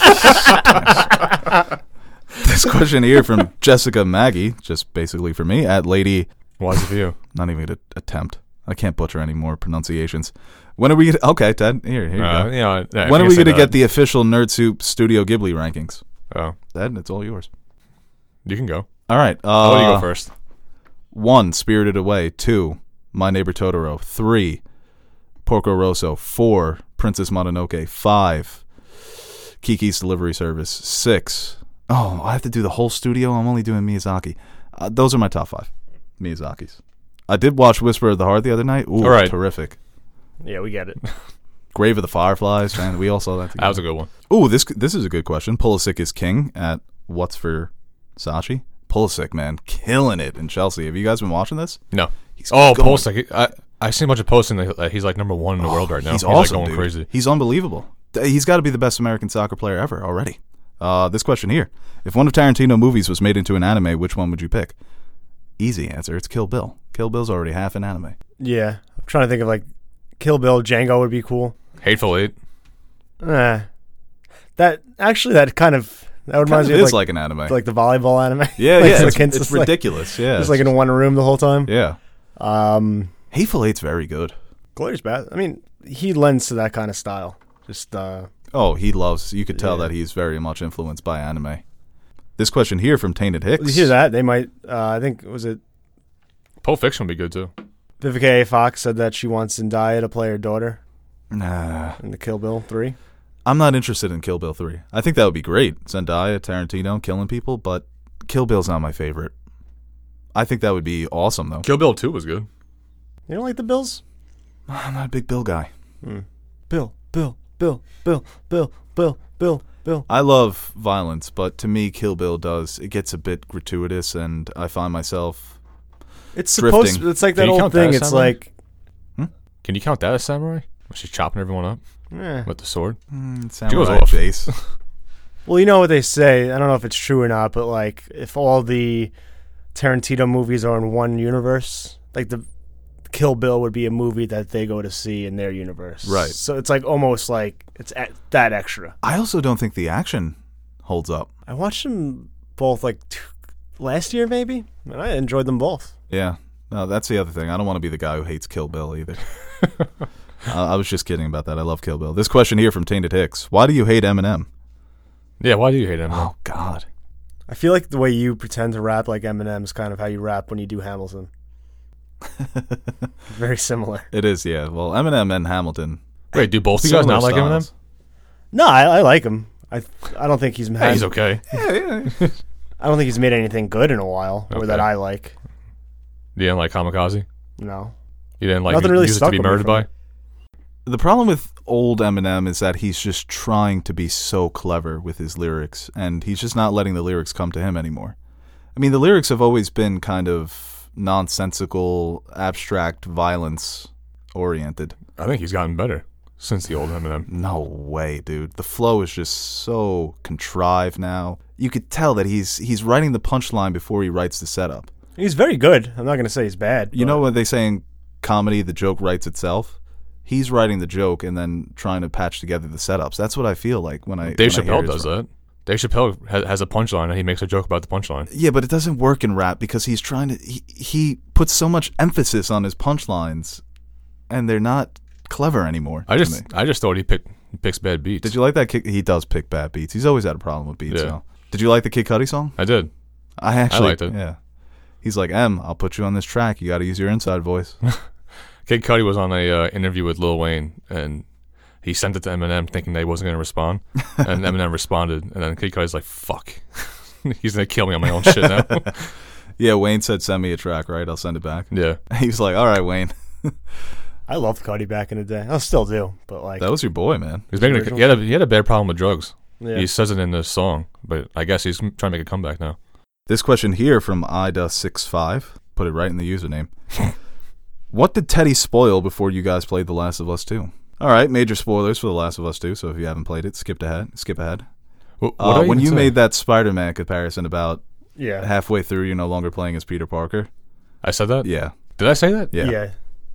this question here from Jessica Maggie, just basically for me, at Lady. Why is it for you? Not even going to attempt. I can't butcher any more pronunciations. When are we gonna, okay, Ted, here, here you Uh, go. you know, yeah, When if are we you going to say get the official Nerd Soup Studio Ghibli rankings? that. Oh, Ted, it's all yours. you can go. All right. Uh, I'll let you go first. One, Spirited Away. Two, My Neighbor Totoro. Three, Porco Rosso. Four, Princess Mononoke. Five, Kiki's Delivery Service. Six, oh, I have to do the whole studio? I'm only doing Miyazaki. Uh, those are my top five Miyazaki's. I did watch Whisper of the Heart the other night. Ooh, All right. terrific. Yeah, we get it. Grave of the Fireflies, man. We all saw that together. That was a good one. Ooh, this this is a good question. Pulisic is king at What's for Sachi? Pulisic, man, killing it in Chelsea. Have you guys been watching this? No. He's Oh, going- Pulisic. I I seen a bunch of posting that he's like number one in the world right now. He's He's, awesome, like going dude. crazy. He's unbelievable. Th- He's got to be the best American soccer player ever already. Uh, this question here: if one of Tarantino movies was made into an anime, which one would you pick? Easy answer. It's Kill Bill. Kill Bill's already half an anime. Yeah, I'm trying to think of like Kill Bill, Django would be cool. Hateful Eight. Eh. That actually, that kind of that Kind reminds of me of is like, like an anime. like the volleyball anime. yeah, like yeah. the It's, kids it's just, like- ridiculous. yeah, Just like in one room the whole time. yeah. Um, Hateful Eight's very good. Glorious Bad. I mean, he lends to that kind of style. Just uh, Oh, he loves. You could tell Yeah. that he's very much influenced by anime. This question here from Tainted Hicks. you hear that? They might. Uh, I think was it Pulp Fiction would be good too. Vivica A. Fox said that she wants Zendaya to play her daughter Nah, in the Kill Bill three. I'm not interested in Kill Bill three. I think that would be great. Zendaya, Tarantino, killing people, but Kill Bill's not my favorite. I think that would be awesome, though. Kill Bill two was good. You don't like the Bills? I'm not a big Bill guy. Hmm. Bill, Bill, Bill, Bill, Bill, Bill, Bill, Bill. I love violence, but to me, Kill Bill does. It gets a bit gratuitous, and I find myself. It's Drifting. supposed. It's like Can that you old count that thing. as It's samurai? like, Can you count that as samurai? When she's chopping everyone up eh. with the sword. Mm, She goes samurai off. face. Well, you know what they say. I don't know if it's true or not, but like, if all the Tarantino movies are in one universe, like the Kill Bill would be a movie that they go to see in their universe. Right. So it's like almost like it's e- that extra. I also don't think the action holds up. I watched them both like t- last year, maybe, and I enjoyed them both. Yeah. No, that's the other thing. I don't want to be the guy who hates Kill Bill either. uh, I was just kidding about that. I love Kill Bill. This question here from Tainted Hicks. Why do you hate Eminem? Yeah, why do you hate him? Oh, God. I feel like the way you pretend to rap like Eminem is kind of how you rap when you do Hamilton. Very similar. It is, yeah. Well, Eminem and Hamilton. Wait, do both of you guys similar not like styles. Eminem? No, I, I like him. I I don't think he's Yeah, made. he's okay. Yeah, yeah. I don't think he's made anything good in a while, or Okay. that I like. You didn't like Kamikaze? No. You didn't like Nothing mu- really music stuck to be with me murdered from by? it. The problem with old Eminem is that he's just trying to be so clever with his lyrics, and he's just not letting the lyrics come to him anymore. I mean, the lyrics have always been kind of nonsensical, abstract, violence-oriented. I think he's gotten better since the old Eminem. No way, dude. The flow is just so contrived now. You could tell that he's he's writing the punchline before he writes the setup. He's very good. I'm not going to say he's bad. You but- know what they say in comedy, the joke writes itself. He's writing the joke and then trying to patch together the setups. That's what I feel like when I. Dave when I hear Chappelle his does rap. that. Dave Chappelle ha- has a punchline and he makes a joke about the punchline. Yeah, but it doesn't work in rap because he's trying to. He, he puts so much emphasis on his punchlines, and they're not clever anymore. I to just me. I just thought he picked he picks bad beats. Did you like that? Kick? He does pick bad beats. He's always had a problem with beats. Yeah. So. Did you like the Kid Cudi song? I did. I actually liked it. Yeah. He's like, M, I'll put you on this track. You got to use your inside voice. Kid Cudi was on a uh, interview with Lil Wayne and he sent it to Eminem thinking that he wasn't going to respond, and Eminem responded, and then Kid Cudi's like, "Fuck, he's going to kill me on my own shit now." Yeah, Wayne said, "Send me a track, right? I'll send it back." Yeah, he was like, "All right, Wayne." I loved Cudi back in the day. I still do, but like That was your boy, man. he's making a, he had a he had a bad problem with drugs. yeah. He says it in this song, but I guess he's trying to make a comeback now. This question here from Ida six five, put it right in the username. What did Teddy spoil before you guys played The Last of Us two? All right, major spoilers for The Last of Us two, so if you haven't played it, skip ahead. Skip ahead. What, what Uh, did I when even you say? made that Spider-Man comparison about yeah. halfway through, you're no longer playing as Peter Parker. I said that. Yeah, Did I say that? yeah. yeah.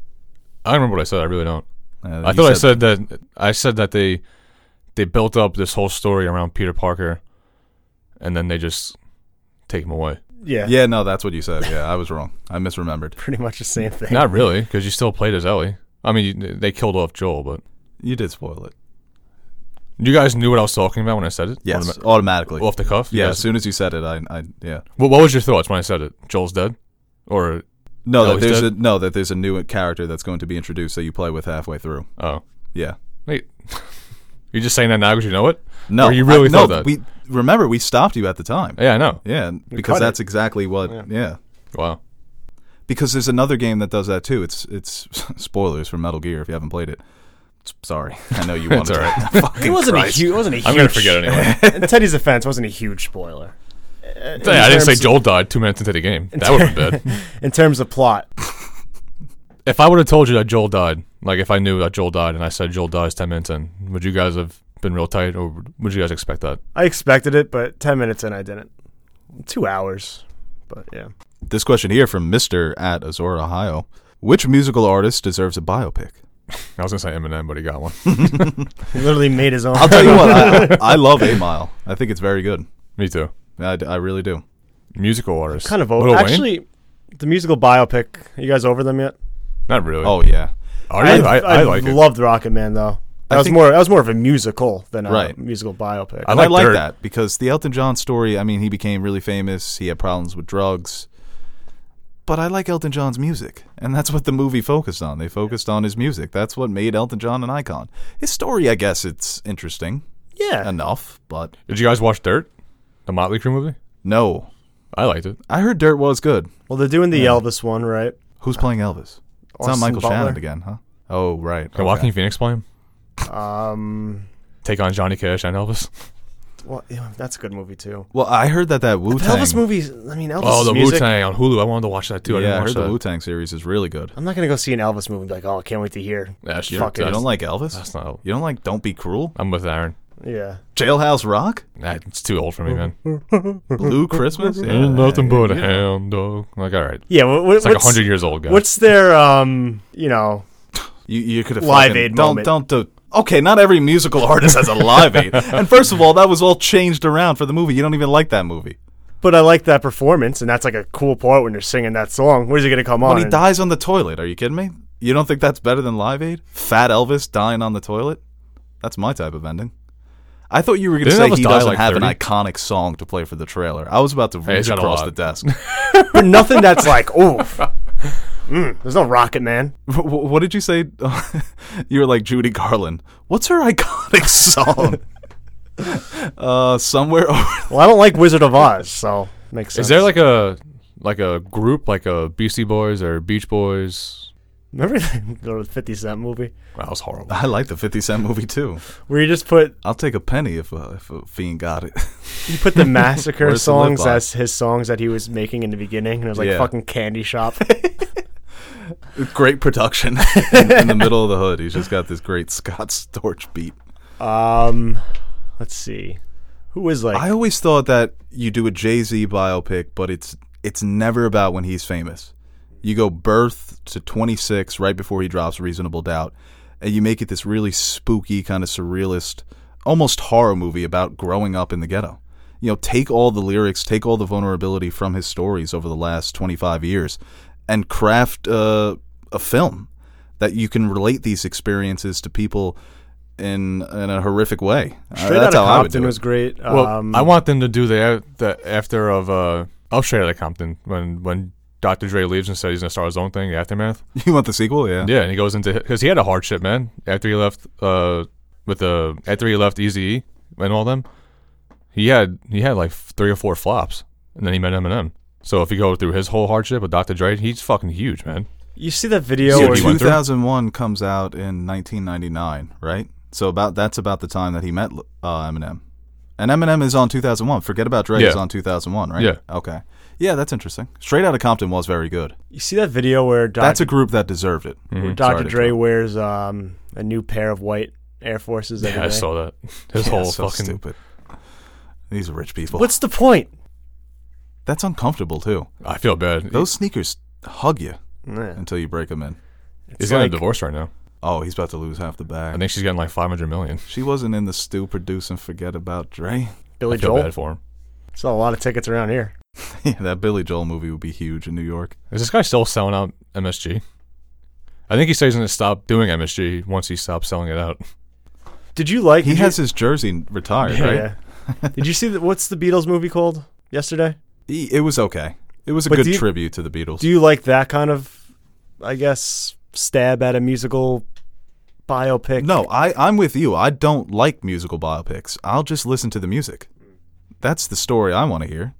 I don't remember what I said. I really don't. Uh, I you thought I said that. I said that they they built up this whole story around Peter Parker, and then they just take him away. Yeah. Yeah, no, that's what you said. Yeah, I was wrong. I misremembered. Pretty much the same thing. Not really, because you still played as Ellie. I mean, you- they killed off Joel, but You did spoil it. you guys knew what I was talking about when I said it. Yes, Automa- automatically. off the cuff. You yeah, guys- as soon as you said it, I, I yeah. What, what was your thoughts when I said it? Joel's dead, or No, Oh, that he's there's a dead? no that there's a new character that's going to be introduced that you play with halfway through. oh, Yeah. wait, you're just saying that now because you know it? No, Or you really I, thought no, that? We remember we stopped you at the time. Yeah, I know. Yeah, because cut it. that's exactly what. Yeah. Yeah. Wow. Because there's another game that does that too. It's it's spoilers for Metal Gear if you haven't played it. S- Sorry, I know you It's wanted. all right. to. Fucking It wasn't Christ. a huge. It wasn't a huge. I'm gonna forget anyway. In Teddy's defense, it wasn't a huge spoiler. Uh, in I didn't say terms- Joel died two minutes into the game. That would have been bad. In terms of plot, If I would have told you that Joel died, like if I knew that Joel died and I said Joel dies ten minutes in, would you guys have been real tight, or would you guys expect that? I expected it, but ten minutes in, I didn't. Two hours, but yeah. This question here from Mister at Azora, Ohio. Which musical artist deserves a biopic? I was gonna say Eminem, but he got one. He literally made his own. I'll tell you what. I, I love A Mile. I think it's very good. Me too. I, I really do. Musical artists. kind of Lil over. Wayne? Actually, the musical biopic. You guys over them yet? Not really. Oh yeah. Are you? I, I, like it. loved Rocket Man though. That I was think- more. That was more of a musical than a Right. musical biopic. I And like I like Dirt. that because the Elton John story, I mean, he became really famous. He had problems with drugs. But I like Elton John's music. And that's what the movie focused on. They focused on his music. That's what made Elton John an icon. His story, I guess, it's interesting yeah. enough. But Did you guys watch Dirt, the Motley Crue movie? no. I liked it. I heard Dirt was good. Well, they're doing the Yeah. Elvis one, right? Who's playing Elvis? It's not Austin Michael Butler. Shannon again, huh? Oh, right. Can Okay. Joaquin Phoenix play him? Um. Take on Johnny Cash and Elvis? Well, yeah, that's a good movie too. Well, I heard that that The Wu-Tang... Elvis movies. I mean, Elvis. Oh, the Wu music. Tang on Hulu. I wanted to watch that too. I Yeah, I didn't heard watch the that. Wu-Tang series is really good. I'm not gonna go see an Elvis movie and be like, oh, I can't wait to hear. Yeah, sure. Fuck it. You That's- don't like Elvis? That's not. You don't like Don't Be Cruel? I'm with Aaron. Yeah. Jailhouse Rock? Nah, it's too old for me, man. Blue Christmas? Yeah. Ain't nothing but a Yeah. hound dog. Like, all right. Yeah. What, what, It's like a what's, hundred years old, guys. what's their um? You know. You, you could have Live fucking- Aid don't, moment. Don't do. Okay, not every musical artist has a Live Aid. And first of all, that was all changed around for the movie. You don't even like that movie. But I like that performance, and that's like a cool part when you're singing that song. Where's he gonna come on? When he and- dies on the toilet, are you kidding me? You don't think that's better than Live Aid? Fat Elvis dying on the toilet? That's my type of ending. I thought you were going to Didn't say Elvis he die, doesn't like, have thirty? an iconic song to play for the trailer. I was about to Hey, reach he's got a across lot. the desk. but nothing that's like, oh, mm, there's no Rocket Man. Wh- wh- what did you say? You were like Judy Garland. What's her iconic song? uh, somewhere over. Well, I don't like Wizard of Oz, so makes sense. Is there like a like a group like a Beastie Boys or Beach Boys? remember the fifty Cent movie Wow, that was horrible. I like the fifty Cent movie too. where you just put I'll take a penny if uh, if a fiend got it. you put the massacre Where's the lip songs gloss? as his songs that he was making in the beginning, and it was like Yeah. fucking Candy Shop. Great production in, in the middle of the hood. He's just got this great Scott Storch beat. um, let's see, who is like I always thought that you do a Jay-Z biopic, but it's it's never about when he's famous. You go birth to twenty-six right before he drops Reasonable Doubt, and you make it this really spooky, kind of surrealist, almost horror movie about growing up in the ghetto. You know, take all the lyrics, take all the vulnerability from his stories over the last twenty-five years, and craft uh, a film that you can relate these experiences to people in in a horrific way. Straight uh, that's Outta how I would do Compton it. was great. Well, um, I want them to do the the after of uh, oh, Straight Outta Compton when when Doctor Dre leaves and said he's gonna start his own thing, the Aftermath. You want the sequel? Yeah. Yeah, and he goes into because he had a hardship, man. After he left, uh, with the after he left Eazy-E and all them, he had he had like three or four flops, and then he met Eminem. So if you go through his whole hardship with Doctor Dre, he's fucking huge, man. You see that video Yeah, where he two went through? thousand one comes out in nineteen ninety-nine, right? So about that's about the time that he met uh, Eminem. And Eminem is on two thousand one. Forget About Dre Yeah. is on two thousand one, right? Yeah. Okay. Yeah, that's interesting. Straight Outta Compton was very good. you see that video where Doctor That's a group that deserved it. where Mhm. Doctor Sorry to Dre interrupt. wears um, a new pair of white Air Forces every Yeah, I day? saw that. His Yeah, whole so fucking stupid. These are rich people. What's the point? That's uncomfortable too. I feel bad. Those sneakers hug you Yeah. until you break them in. He's It's getting like- a divorce right now. Oh, he's about to lose half the bag. I think she's getting like five hundred million. She wasn't in the stew producing Forget About Dre. Billy I feel Joel. bad for him. Saw a lot of tickets around here. Yeah, that Billy Joel movie would be huge in New York. Is this guy still selling out M S G? I think he says he's going to stop doing M S G once he stops selling it out. Did you like? He did has you, his jersey retired, yeah, right? yeah. Did you see the, what's the Beatles movie called yesterday? He, it was okay. It was a But good do you- tribute to the Beatles. Do you like that kind of, I guess, stab at a musical biopic? No, I, I'm with you. I don't like musical biopics. I'll just listen to the music. That's the story I want to hear.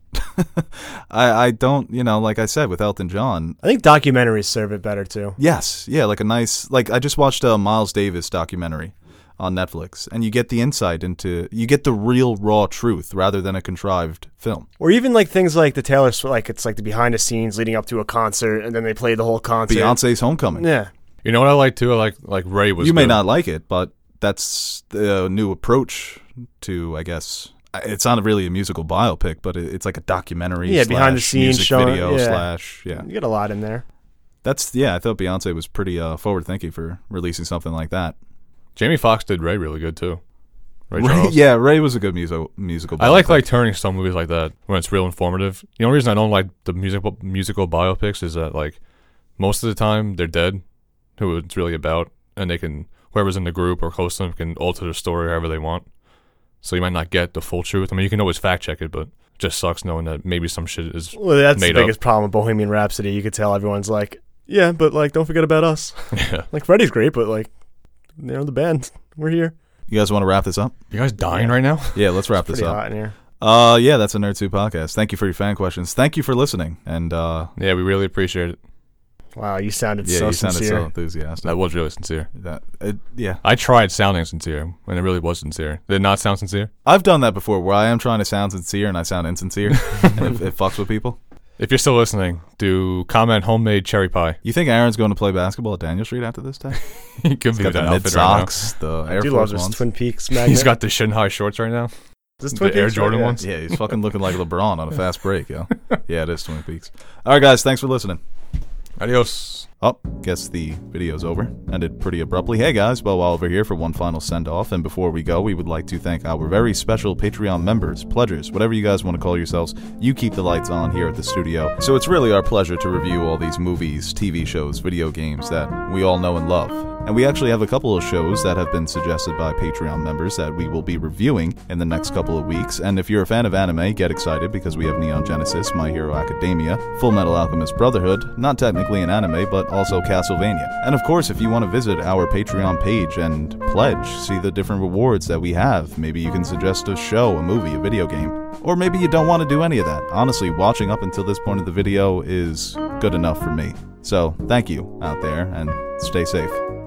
I, I don't, you know, like I said with Elton John. I think documentaries serve it better too. Yes, yeah, like a nice, like I just watched a Miles Davis documentary on Netflix, and you get the insight into, you get the real raw truth rather than a contrived film. Or even like things like the Taylor Swift, like it's like the behind the scenes leading up to a concert, and then they play the whole concert. Beyonce's Homecoming. Yeah. You know what I like too? I like like Ray was. You may good. not like it, but that's the new approach to, I guess, it's not really a musical biopic, but it- it's like a documentary. Yeah, behind the slash scenes music showing- video yeah. slash yeah. You get a lot in there. That's yeah. I thought Beyonce was pretty uh, forward thinking for releasing something like that. Jamie Foxx did Ray really good too. Ray Ray, Charles. yeah, Ray was a good musical musical. I like biopic. like turning some movies like that when it's real informative. The only reason I don't like the musical musical biopics is that like most of the time they're dead, who it's really about, and they can whoever's in the group or host them can alter the story however they want. So you might not get the full truth. I mean, you can always fact check it, but it just sucks knowing that maybe some shit is Well, that's made the up. biggest problem with Bohemian Rhapsody. You could tell everyone's like, yeah, but like, don't forget about us. Yeah. Like, Freddie's great, but like, you know, the band, we're here. You guys want to wrap this up? You guys dying right now? Yeah, let's wrap this Pretty up. hot in here. Uh, yeah, that's a Nerd two podcast. Thank you for your fan questions. Thank you for listening. And uh, Yeah, we really appreciate it. Wow, you sounded yeah, so you sounded sincere. so enthusiastic. That was really sincere. That it, yeah, I tried sounding sincere when it really was sincere. Did it not sound sincere? I've done that before, where I am trying to sound sincere and I sound insincere, and it, it fucks with people. If you're still listening, do comment homemade cherry pie. You think Aaron's going to play basketball at Daniel Street after this day? He could He's be got that the mid outfit right now. socks, the I Air do Force love this Ones. Twin Peaks magnet. He's got the shin high shorts right now. Is this Twin the Air Peaks, Jordan right? ones. Yeah, he's fucking looking like LeBron on a fast break, yo. Yeah, it is Twin Peaks. All right, guys, thanks for listening. Adios. Oh, guess the video's over. Ended pretty abruptly. Hey guys, Bo Oliver here for one final send-off. And before we go, we would like to thank our very special Patreon members, pledgers, whatever you guys want to call yourselves. You keep the lights on here at the studio. So it's really our pleasure to review all these movies, T V shows, video games that we all know and love. And we actually have a couple of shows that have been suggested by Patreon members that we will be reviewing in the next couple of weeks. And if you're a fan of anime, get excited because we have Neon Genesis, My Hero Academia, Full Metal Alchemist Brotherhood, not technically an anime, but also Castlevania. And of course, if you want to visit our Patreon page and pledge, see the different rewards that we have, maybe you can suggest a show, a movie, a video game, or maybe you don't want to do any of that. Honestly, watching up until this point of the video is good enough for me. So, thank you out there, and stay safe.